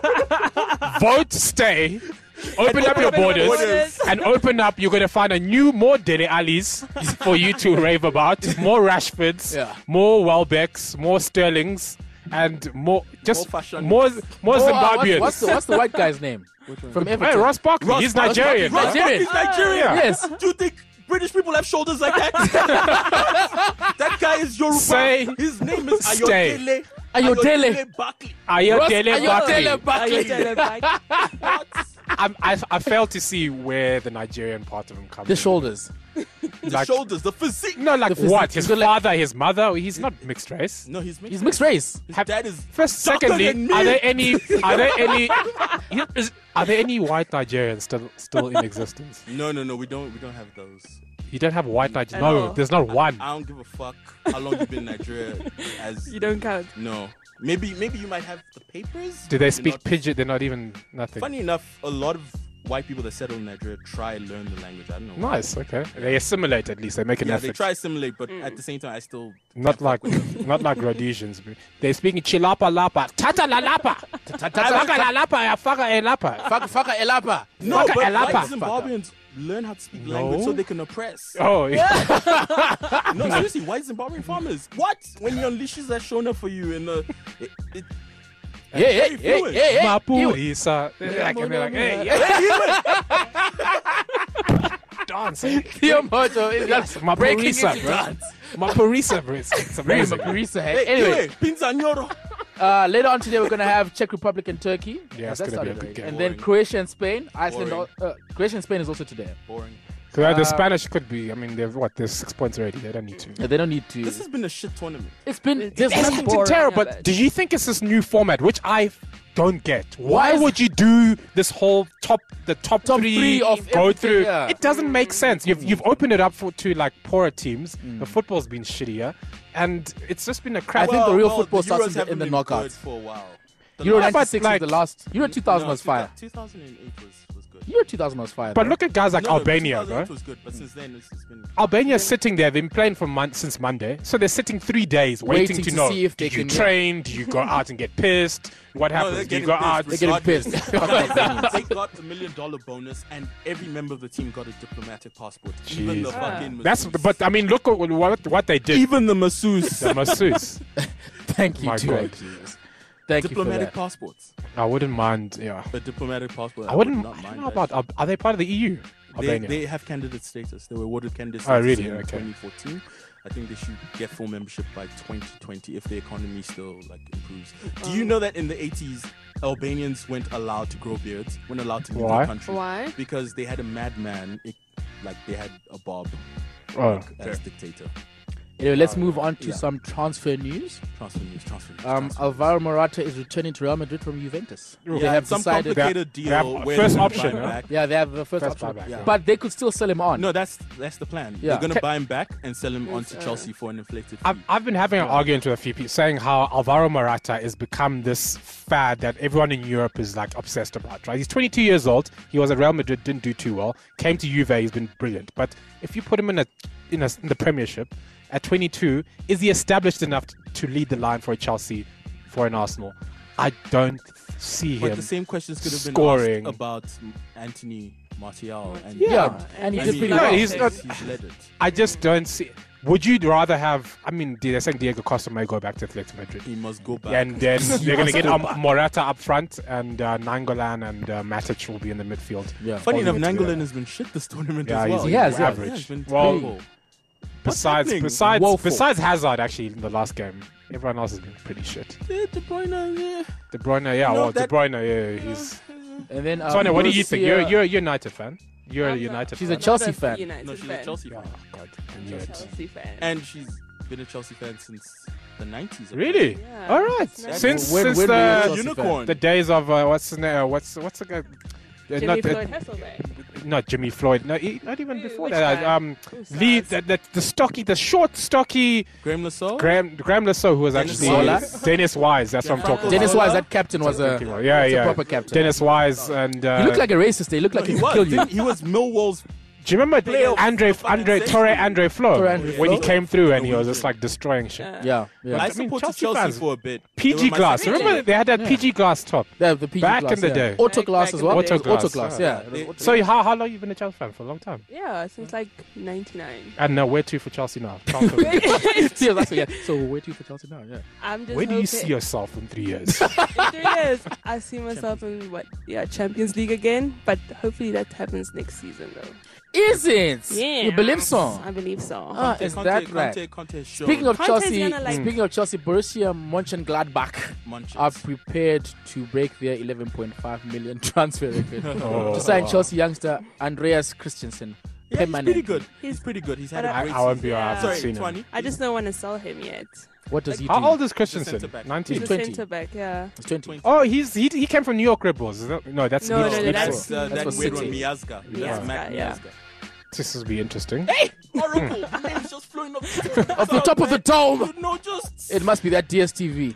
vote stay. Open up your borders borders. and open up. You're going to find a new, more Dele Alis for you to rave about. More Rashfords, Yeah. more Welbecks, more Sterlings, and more just More fashion. more more Oh, uh, Zimbabweans. what's, what's, the, what's the white guy's name? From Hey, Everton. Ross Barkley. Ross He's Barkley. Nigerian. Ross right? Nigerian. Barkley's Nigerian. Yeah. Yes. Do you think British people have shoulders like that? That guy is Yoruba. Say, His name is stay. Ayodele. Ayodele. Barkley. Ayodele Ross- Barkley. Ayodele Barkley. Ayodele back. What? I'm- I, I failed to see where the Nigerian part of him comes The from. shoulders. The Like- shoulders, the physique. No, like The physique. what? His He's got like- father, his mother? He's not mixed race. No, he's mixed. He's mixed race. His Have- dad is First, darker secondly, than me. are there any? Are there any? is- Are there any white Nigerians still still in existence? No, no, no. We don't. We don't have those. You don't have white Nigerians. At No, all. there's not one. I don't give a fuck how long you've been in Nigeria. As You don't count. no, maybe maybe you might have the papers. Do they You're speak not- pidgin? They're not even nothing. Funny enough, a lot of white people that settle in Nigeria try and learn the language. I don't know. why. Nice. Okay. They assimilate at least. They make an Yeah, effort. they try to assimilate, but at the same time, I still Not like not like Rhodesians. They're speaking chilapa lapa. Tata la lapa. Faka la lapa ya faka e lapa. Faka, faka elapa. no. Faka But elapa. white Zimbabweans learn how to speak language No. so they can oppress. Oh, yeah. No, seriously, white Zimbabwean farmers. What? When he unleashes that shona for you in the, it, it, Yeah, yeah, very yeah, fluent. yeah, yeah. Mapurisa. They're like, and they're like, hey, yeah. Dancing. Theo Mojo is just My breaking Parisa, into bro. dance. My Parisa, bro. It's, it's Very amazing. Marisa, Hey, hey. Anyway, Pinzanyoro. uh, later on today we're gonna have Czech Republic and Turkey. Yeah, it's That gonna be a started good already. game. And then Boring. Croatia and Spain. Iceland. Boring. Uh, Croatia and Spain is also today. Boring. So, uh, the Uh, Spanish could be. I mean, they've what? There's six points already. They don't need to. Yeah, they don't need to. This has been a shit tournament. It's been. It's- There's it's nothing. boring. terrible. I But bet. do you think it's this new format, which I don't get? Why, Why is- would you do this whole top, the top, Top three, three of go everything, through? yeah. It doesn't make sense. You've you've opened it up for to like poorer teams. The football's been shittier, and it's just been a crap. I think the real well, football the starts Euros in the- haven't in the been knockouts. good for a while. The Euro last- ninety-six like- was the last. Euro two thousand no, was fire. two thousand eight was, was good. Euro two thousand was fire. But though. look at guys like No, no, Albania, two thousand eight bro. was good, but since then it's, it's been. Albania's sitting there. They've been playing for month, since Monday, so they're sitting three days waiting, Waiting to, to know. see if they do you can- train? Do you go out and get pissed? What No, happens? they're do you getting go pissed. out? They're getting pissed. Guys, they got a million dollar bonus, and every member of the team got a diplomatic passport. Even the Jeez. fucking That's. masseuse. But I mean, look at what what they did. even the masseuse. The masseuse. Thank you, My too. God. Thank you diplomatic for that. passports. I wouldn't mind. Yeah. A diplomatic passport. I wouldn't. would I not don't mind know that. about. Are, are they part of the E U? They, Albania. they have candidate status. They were awarded candidate Oh, status really? in Okay. twenty fourteen. I think they should get full membership by twenty twenty if the economy still like improves. Do you know that in the eighties, Albanians weren't allowed to grow beards, weren't allowed to leave Why? the country Why? because they had a madman, it, like they had a Bob Oh, like, as dictator. Anyway, let's move on to Yeah. some transfer news. Transfer news, transfer news. Um, transfer Alvaro Morata is returning to Real Madrid from Juventus. news. They Yeah, have some decided. complicated They have- deal. they have where first they're gonna option, buy him huh? back. Yeah, they have the first, First option. buyback, yeah. But they could still sell him on. No, that's that's the plan. Yeah. They're gonna Ca- buy him back and sell him on to Yes, uh, Chelsea for an inflated fee. I've, I've been having an argument with a few people saying how Alvaro Morata has become this fad that everyone in Europe is like obsessed about, right? He's twenty-two years old. He was at Real Madrid, didn't do too well. Came to Juve, he's been brilliant. But if you put him in a in, a, in the Premiership at twenty-two, is he established enough to, to lead the line for a Chelsea, for an Arsenal? I don't see But him. the same questions could have been scoring. asked about Anthony Martial. And Yeah, Yeah, and he I did mean, pretty No, well. he's not- He's led it. I just don't see. Would you rather have? I mean, they're saying Diego Costa may go back to Atletico Madrid. He must go back. And then they're going to get um, Morata up front, and uh, Nangolan and uh, Matic will be in the midfield. Yeah. Funny enough, Ultimately, Nangolan yeah. has been shit this tournament Yeah, as well. he's- He has, yeah. Yeah, he's been Well, terrible. What's Besides, happening? besides, Woeful. besides Hazard, actually, in the last game, everyone else has been pretty shit. Yeah, De Bruyne, yeah. De Bruyne, yeah, No, well, that- De Bruyne, yeah, he's. And then, um, Sonia, what do you think? You're Borussia- you're a United fan. You're a I'm not- United She's fan. a Chelsea I'm not fan. United No, she's fan. a Chelsea Yeah, fan. God, I I'm knew a it. Chelsea fan. And she's been a Chelsea fan since the nineties. Really? Yeah. All right. That's Since When- since when were you a the Chelsea unicorn. the days of uh, what's the name? Uh, what's what's the guy? Uh, Jimmy not, uh, Floyd Hasselbeck. not Jimmy Floyd. No, he, not even Who- before which that. guy? Um, Who's Lee, that? the, the, the stocky, the short, stocky Graham Lassalle? Graham Graham Lasso, who was Dennis actually Wise. Dennis Wise. That's what I'm talking Dennis about. Wise, that captain was a, yeah, was a yeah. proper captain. Dennis Wise and uh, He looked like a racist. He looked like No, he he could was. kill you. didn't- He was Millwall's. do you remember Playoff Andre for fucking Andre century. Torre Andre Flo Torre Andre when he Flo. came through and he was Norwegian. just like destroying shit. Uh, Yeah, yeah. I I mean, supported Chelsea Chelsea, fans- for a bit. They P G were my glass. second Remember team. they had that Yeah. P G glass top. The, the P G Back glass, in the yeah. day. Auto Back- glass back as in well. the day. Auto Auto glass, glass, yeah. yeah. It was So how how long you been a Chelsea fan for? A long time. Yeah, since like ninety-nine. And now where to for Chelsea now? Transfer. yeah, that's, yeah. So where do you for Chelsea now? Yeah. I'm just Where do you hoping- see yourself in three years? in three years? I see myself in what? Yeah, Champions League again. But hopefully that happens next season, though. Is it? Yeah, You believe so? I believe so. Ah, Conte, is Conte, that Conte, right? Conte showed Speaking of Conte's Chelsea, gonna, like- speaking of Chelsea, Borussia Mönchengladbach Munches. are prepared to break their eleven point five million transfer record Oh, to sign wow. Chelsea youngster Andreas Christensen. yeah, he's pretty permanent. good. He's He's- pretty good. He's had but a I- great I won't season. be. I haven't Sorry, seen him. twenty. I just don't want to sell him yet. What does he do? How old is He's a Christensen? centre-back. nineteen. He's a twenty. centre back, yeah. He's twenty. twenty. Oh, he's he, he came from New York Red Bulls. Is that, no, that's No, Leeds- no, Leeds that's- Pro. uh, That's that for weird one, City. Miazga. Miazga, That's Matt yeah. Miazga. This will be interesting. Horrible. The name's just flowing off Off the top of the dome. No, just. It must be that D S T V.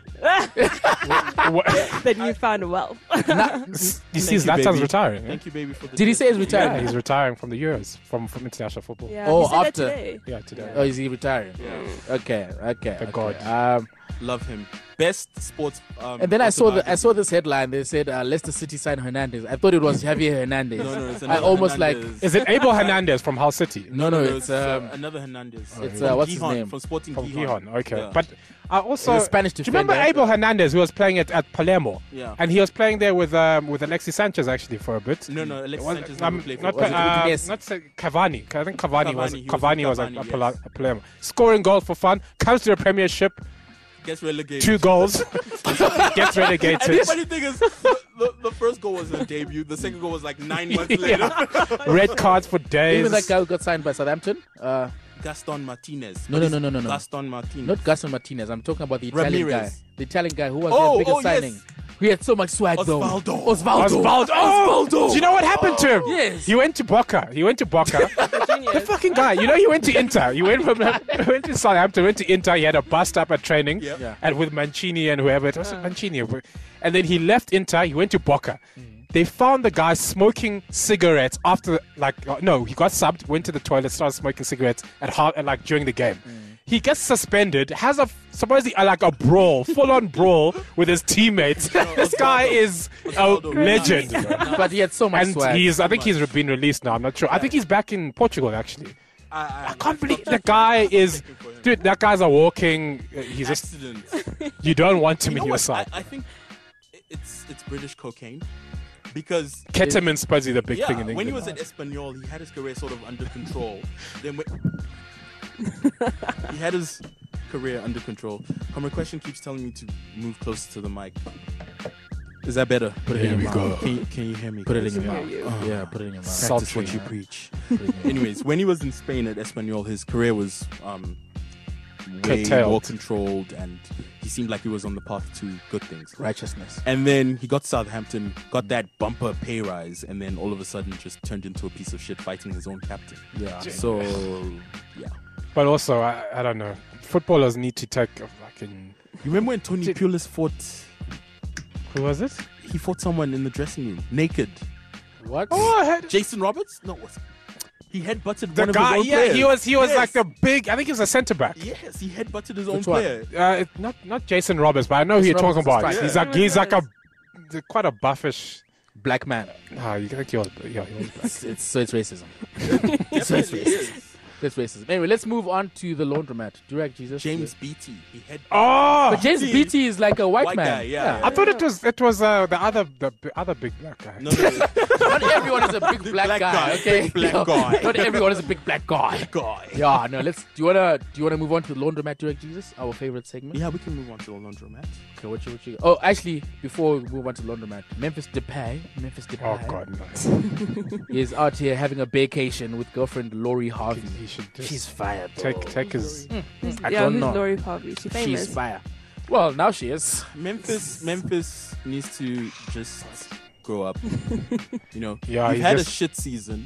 What- Then you found wealth. Na- you see, Thank you, Zlatan's baby. retiring. eh? Thank you, baby, for the Did he say he's Yeah, retiring? he's retiring from the Euros, from, from international football. Yeah, Oh, he said after. that today. Yeah, today. Oh, is he retiring? Yeah. Okay, okay. Thank okay. God. Um, Love him. Best sports. Um, and then I saw the I autobiography. saw this headline. They said uh, Leicester City signed Hernandez. I thought it was Javier Hernandez. No, no, it's I another almost like Hernandez. Is it Abel Hernandez from Hull City? no, no, No, it's uh, um, another Hernandez. it's, From uh, what's his Gijón, name? From Sporting From Gijón. Gijón. Okay, Yeah. but I also. He's a Spanish do you remember defender. Abel Hernandez who was playing at, at Palermo? Yeah. And he was playing there with um, with Alexis Sanchez actually for a bit. No, no, Alexis Was- Sanchez um, never played for not, Was it uh, Udinese? not say Cavani. I think Cavani, was Cavani, he was Cavani with was at, Cavani, at, Pala- yes. at Palermo. Scoring goals for fun. Comes to the Premiership, Gets relegated. two goals, gets relegated. And the funny thing is, the, the, the first goal was a debut. The second goal was like nine months later. Red cards for days. Even that guy who got signed by Southampton. Uh, Gaston Martinez. No, no, no, no, no, no. Gaston Martinez. not Gaston Martinez. I'm talking about the Italian Ramirez. guy. The Italian guy who was Oh, their biggest oh, yes. signing. He had so much swag though. Osvaldo. Osvaldo. Osvaldo. Oh, do you know what happened to him? Yes. He went to Boca. He went to Boca. the Genius. fucking guy. You know, he went to Inter. He went from he went to Southampton, went to Inter. He had a bust up at training, Yep. Yeah. and with Mancini and whoever. It was Mancini, and then he left Inter. He went to Boca. They found the guy smoking cigarettes after, like, uh, no, he got subbed, went to the toilet, started smoking cigarettes at half, uh, like during the game. He gets suspended, has a supposedly uh, like a brawl, full-on brawl with his teammates. This guy is a Osvaldo. legend, bro. But he had so much and swag. he's, I think he's been released now. I'm not sure. I think he's back in Portugal actually. I, I, I can't believe the guy is, dude. That guy's a walking. Uh, he's just. Accident. You don't want him You in know your what? side. I, I think it's it's British cocaine because Ketamine supposedly the big yeah, thing in when England. he was at Espanyol, he had his career sort of under control. Then when, he had his career under control. My question keeps telling me to move closer to the mic. Is that better? Put it in your mouth. Can you, can you hear me? Put it in guys? your Hear mouth. you. Oh, yeah, put it in your mouth. Practice Sultry, what you man. preach. Put it in your mouth. Anyways, when he was in Spain at Espanyol, his career was um, way Curtailed. more controlled, and he seemed like he was on the path to good things. Righteousness. And then he got to Southampton, got that bumper pay rise, and then all of a sudden just turned into a piece of shit fighting his own captain. Yeah. So, yeah. But also, I, I don't know. Footballers need to take a fucking. You remember when Tony Did- Pulis fought? Who was it? He fought someone in the dressing room, naked. What? Oh, I had, Jason Roberts? No, was he headbutted the one guy. of his own Yeah, players. he was. He was Yes. like the big. I think he was a centre back. Yes, he headbutted his Which own one? player. Uh, it, not not Jason Roberts, but I know who you're Jason talking Roberts about. is He's fine. like Yeah. he's like a the- quite a buffish. Black man. Ah, you think he was? Yeah, he was black. It's, it's, so it's racism. Definitely is. It's racism. Anyway, let's move on to the laundromat. Direct Jesus. James Beattie. He had. Oh, But James Beattie. Beattie is like a white, White man. guy, yeah, I thought it was it was uh, the other the b- other big black guy. No, no, no. Not everyone is a big black, black guy, guy, okay? big black No, guy. Not everyone is a big black guy. guy. Yeah, no, let's do you wanna do you wanna move on to the laundromat, Direct Jesus? Our favorite segment? Yeah, we can move on to the laundromat. Okay, what you what you Oh, actually, before we move on to the laundromat, Memphis Depay, Memphis Depay Oh God, no. is out here having a vacation with girlfriend Lori Harvey. He should just She's fired. take take his. I yeah, don't who's know. Lori Harvey? She famous. She's fire. Well, now she is. Memphis, Memphis needs to just grow up. You know, Yeah, you've he had just- a shit season.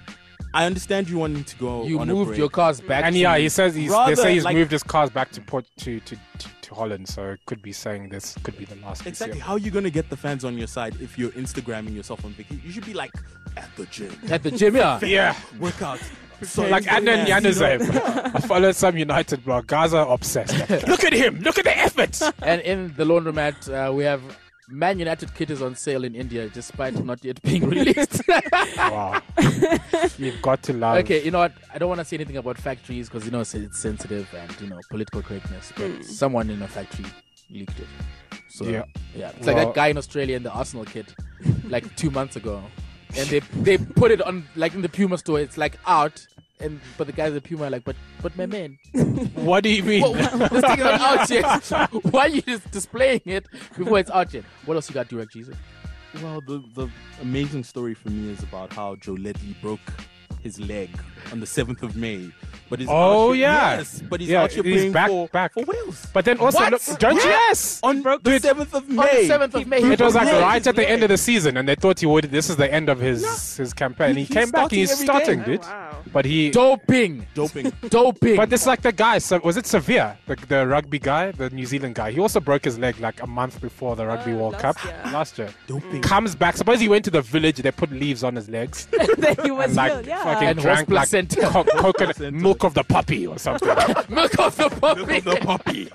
I understand you wanting to go. You on a moved break. your cars back. And to, yeah, he says he's. They Rather, say he's like- moved his cars back to Port to to, to to Holland, so it could be saying this could be the last. we see Exactly. of How are you gonna get the fans on your side if you're Instagramming yourself on vacation? You should be like at the gym, at the gym. Yeah. him. Yeah, workout. So like Adnan fans, you know? Yanuzev. I followed some United blog. Guys are obsessed. Look at him. Look at the effort. And in the laundromat, uh, we have Man United kit is on sale in India, despite not yet being released. Wow. You've got to love. Okay, you know what? I don't want to say anything about factories because you know it's, it's sensitive and you know political correctness. But someone in a factory leaked it. So Yeah. yeah, it's like Well- that guy in Australia in the Arsenal kit, like two months ago, and they they put it on like in the Puma store. It's like out, and but the guys at Puma are like, but but my man, What do you mean? what, what, this thing is not out yet. Why are you just displaying it before it's out yet? What else you got, Direct Jesus? Well, the the amazing story for me is about how Joe Ledley broke his leg on the seventh of May. But he's Oh, out here, yeah. yes, but he's Yeah, out here he's playing back- for, back. for Wales. But then also, What? look, don't you? What? Yes. On the seventh of May. On the seventh of May, It was like Yeah. right at the end of the season, and they thought he would. This is the end of his his campaign. He- He, he's came back. starting He's every starting, game. dude. Oh, wow. But he. Doping, Doping. doping. But it's like the guy. So was it Sevilla, the, the rugby guy, the New Zealand guy? He also broke his leg like a month before the Rugby Oh, World last Cup year. last year. Doping. Comes back. Suppose he went to the village. They put leaves on his legs Then he was and like healed, yeah. fucking And drank like placenta. co- coconut milk of the puppy or something, milk of the puppy. Look at the puppy.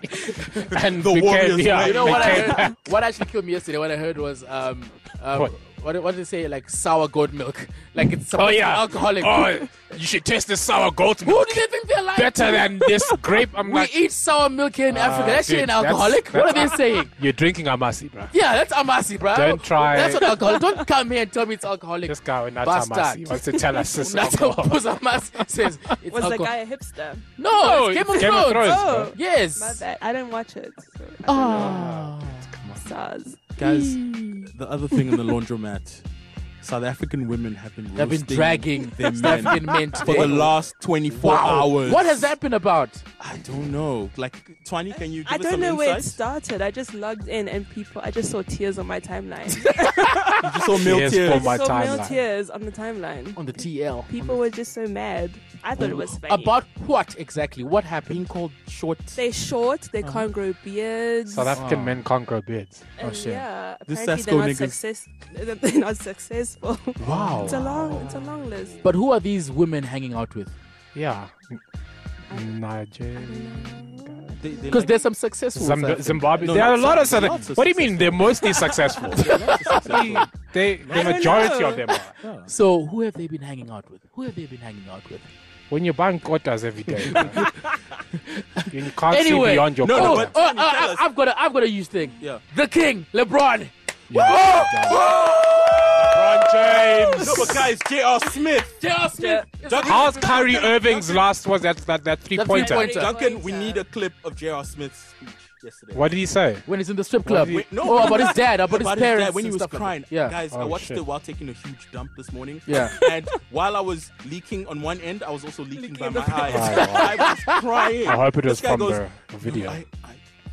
and The became, Warriors yeah, way. You know what I became- heard? What actually killed me yesterday? What I heard was um, um What? what? What, did they say? Like sour goat milk. Like it's Oh supposed to be yeah, alcoholic. Oh, you should taste the sour goat Who milk. do they think they're like? Better than this grape. I'm we like, eat sour milk here in Africa. That shit dude, ain't that's- alcoholic. What are they that's- saying? you're drinking amasi, bro. Yeah, that's amasi, bro. Don't try- That's not alcoholic. Don't come here and tell me it's alcoholic. This guy with not Bastard. amasi wants to tell us this That's alcohol. what Amasi says. It's Was the alcohol. guy a hipster? No, it's Game of Game of Thrones. Thrones, Oh. bro. Yes. My bad. I didn't watch it. So I don't Oh. know. Stars. Guys, the other thing in the laundromat, South African women have been They've been roasting dragging their South men African men for today. the last twenty-four Wow. hours. What has that been about? I don't know. Like, Twani, can you give I us don't some know where it insight? started. I just logged in and people, I just saw tears on my timeline. You just saw male Tears tears. for my I saw male timeline. tears on the timeline. On the T L. People were just so mad. I thought it was funny. About what exactly? What happened? Being called short. They're short, they can't grow beards. South African Oh. men can't grow beards. and Oh, shit. yeah, This apparently Sasco they're not, niggas- success, they're not successful. Wow. It's a long, it's a long list. But who are these women hanging out with? Yeah. Nigeria. They, they Because like- there's some successful. Zim- South- Zimbabwe. No, there are a not lot of so- South. not so What do you mean? They're mostly successful. they, they, the I don't majority know. of them are. So who have they been hanging out with? Who have they been hanging out with? When you're buying quotas every day, man, you can't Anyway, see beyond your no, no, Oh, quota. but- oh, Tell uh, us. I- I've got a, I've got a use thing. Yeah. The King, LeBron. LeBron James. No, but guys, J R. Smith. J R. Smith. How's Kyrie Irving's last was that that, that three pointer? three-pointer. Duncan, we need a clip of J R. Smith's speech yesterday. What did he say? When he's in the strip club. did he- Wait, no, Oh, about his dad, about, about his parents. dad when he and was stuff like crying. that. Yeah. Guys, I Oh, watched shit. it while taking a huge dump this morning. Yeah. And while I was leaking on one end, I was also leaking by my Leaking eyes. Oh, wow. I was crying. I hope it This was guy from goes, the video. I, I,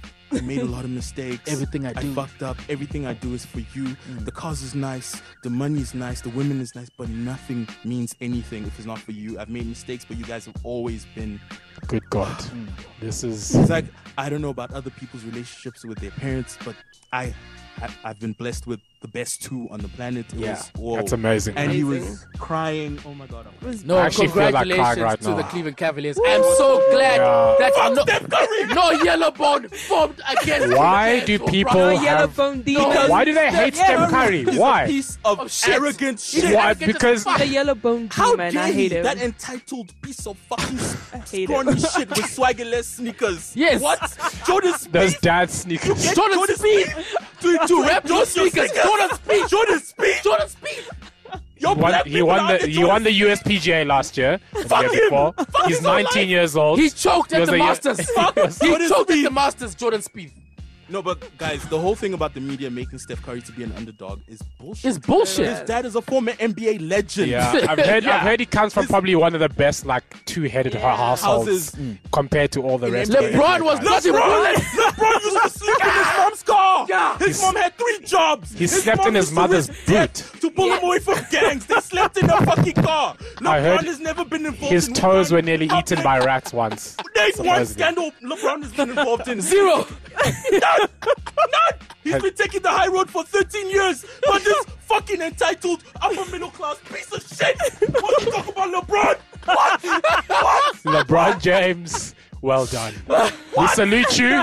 I made a lot of mistakes. Everything I I do. fucked up. Everything I do is for you. The cause is nice. The money is nice. The women is nice. But nothing means anything if it's not for you. I've made mistakes, but you guys have always been. Good God. This is. It's like, I don't know about other people's relationships with their parents, but I, I I've been blessed with the best two on the planet. It Yeah. was, whoa. That's amazing. And he Amazing. was crying. Oh my God. I'm- Was No, I actually feel like congratulations crying right to now. the Cleveland Cavaliers. I'm so glad Yeah. that no, no yellow bone formed against Why the do Cavs. people no have- yellow bone No. demon. Why do they hate Yeah, Steph Curry? He's Why? a piece of, Of shit. arrogant He's shit. Why? arrogant as Because fuck. The yellow bone How demon. dare I hate he? him. That entitled piece of fucking hate him. scrawny shit with swaggerless sneakers. Yes. What? Jordan Speed. those dad sneakers. Get Jordan Speed. to, to Rep your endorse your sneakers. sneakers. Jordan Speed. Jordan Speed. Jordan Speed. Your Won, black he people won out the there, he Jordan won the U S P G A last year. or The Fuck year him. before. Fuck He's his whole nineteen life. years old. He choked He at was the a year- Masters. Fuck he Jordan choked at Speed. the Masters. Jordan Speed. No, but guys, the whole thing about the media making Steph Curry to be an underdog is bullshit. It's bullshit. His dad is a former N B A legend. Yeah, I've heard. Yeah. I've heard he comes from His- probably one of the best, like two-headed Yeah. households Houses. compared to all the In rest. N B A. of the LeBron was guys. dodging bullets. LeBron used to sleep in his mom's car. Yeah. His mom had three jobs. He his slept mom in his used to mother's risk death boot. to pull him away from gangs. They slept in a fucking car. I heard LeBron has never been involved His in toes one were nearly eaten public- by rats once. Name one supposedly. scandal LeBron has been involved in. Zero. None. None. He's been taking the high road for thirteen years. But this fucking entitled upper middle class piece of shit. What you talk about LeBron? What? What? LeBron James, well done. We salute you.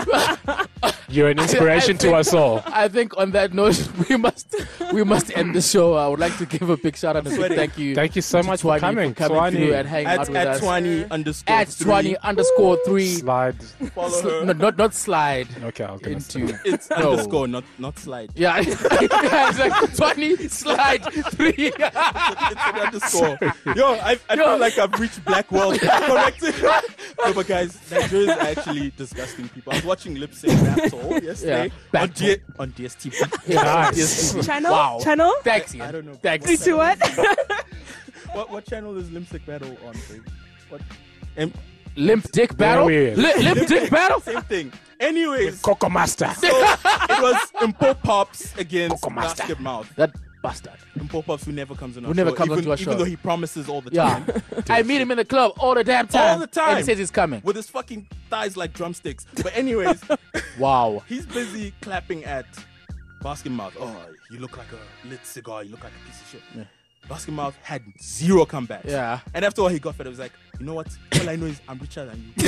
You're an inspiration to us all. I think on that note, we must we must end the show. I would like to give a big shout out and say Sweating. thank you. Thank you so to much for Twani coming. coming Twani. through and hanging out At, with at us. Twani underscore At three. Twani underscore three. Slide. Follow Sl- her. no, not not slide Okay, I'll get into. It's No. underscore, not not slide. Yeah, it's like twenty slide three. It's an underscore. Yo, I, I Yo. feel like I've reached black world. Corrected. No, but guys, Nigerians are actually disgusting people. I was watching Lip Sync Battle yesterday Yeah. on, D- on D S T V. Nice. Channel? Wow. Channel? Thanks, I Ian. don't know. Thanks. Three, two, one. What what channel is Lip Sync Battle on? Babe? What? M- Limp dick battle. weird. Li- limp dick battle. Same thing. Anyways, so Coco Master. it was Impo Pops against Coco Master. Basket Mouth. That bastard. Impo Pops who never comes on our Who never show, comes even, onto our even show. though he promises all the Yeah, time. I meet him in the club all the damn time. All the time. And he says he's coming. With his fucking thighs like drumsticks. But anyways, Wow. he's busy clapping at Basket Mouth. Oh, you look like a lit cigar. You look like a piece of shit. Yeah. Basket Mouth had zero comebacks. Yeah. And after all, he got fed. He was like, you know what? All I know is I'm richer than you.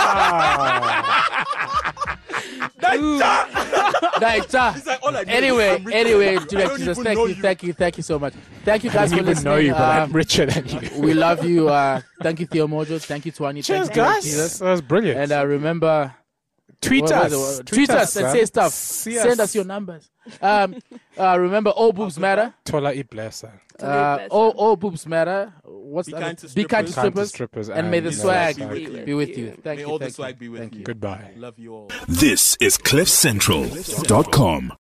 Nice job. He's like, all I know Anyway, is I'm richer anyway, than you. I Direct don't Jesus, even thank know you, thank you, thank you so much. Thank you I guys don't for even listening. know you, but I'm Um, richer than you. we love you. Uh, thank you, Theo Mojo. Thank you, Twani. Cheers, thank you, Direct guys. Jesus. That was brilliant. And uh, remember, tweet what us. was it? Tweet us and man. say stuff. See Send us your numbers. Um, uh, remember, all boobs matter. Tola Iblesa. Uh, all, all boobs matter. What's Be the kind other- to Be kind to strippers. Kind to strippers. strippers And may the and swag be with you. be with you. Thank May you. all the thank swag you, be with thank you. you. Goodbye. Love you all. This is cliff central dot com.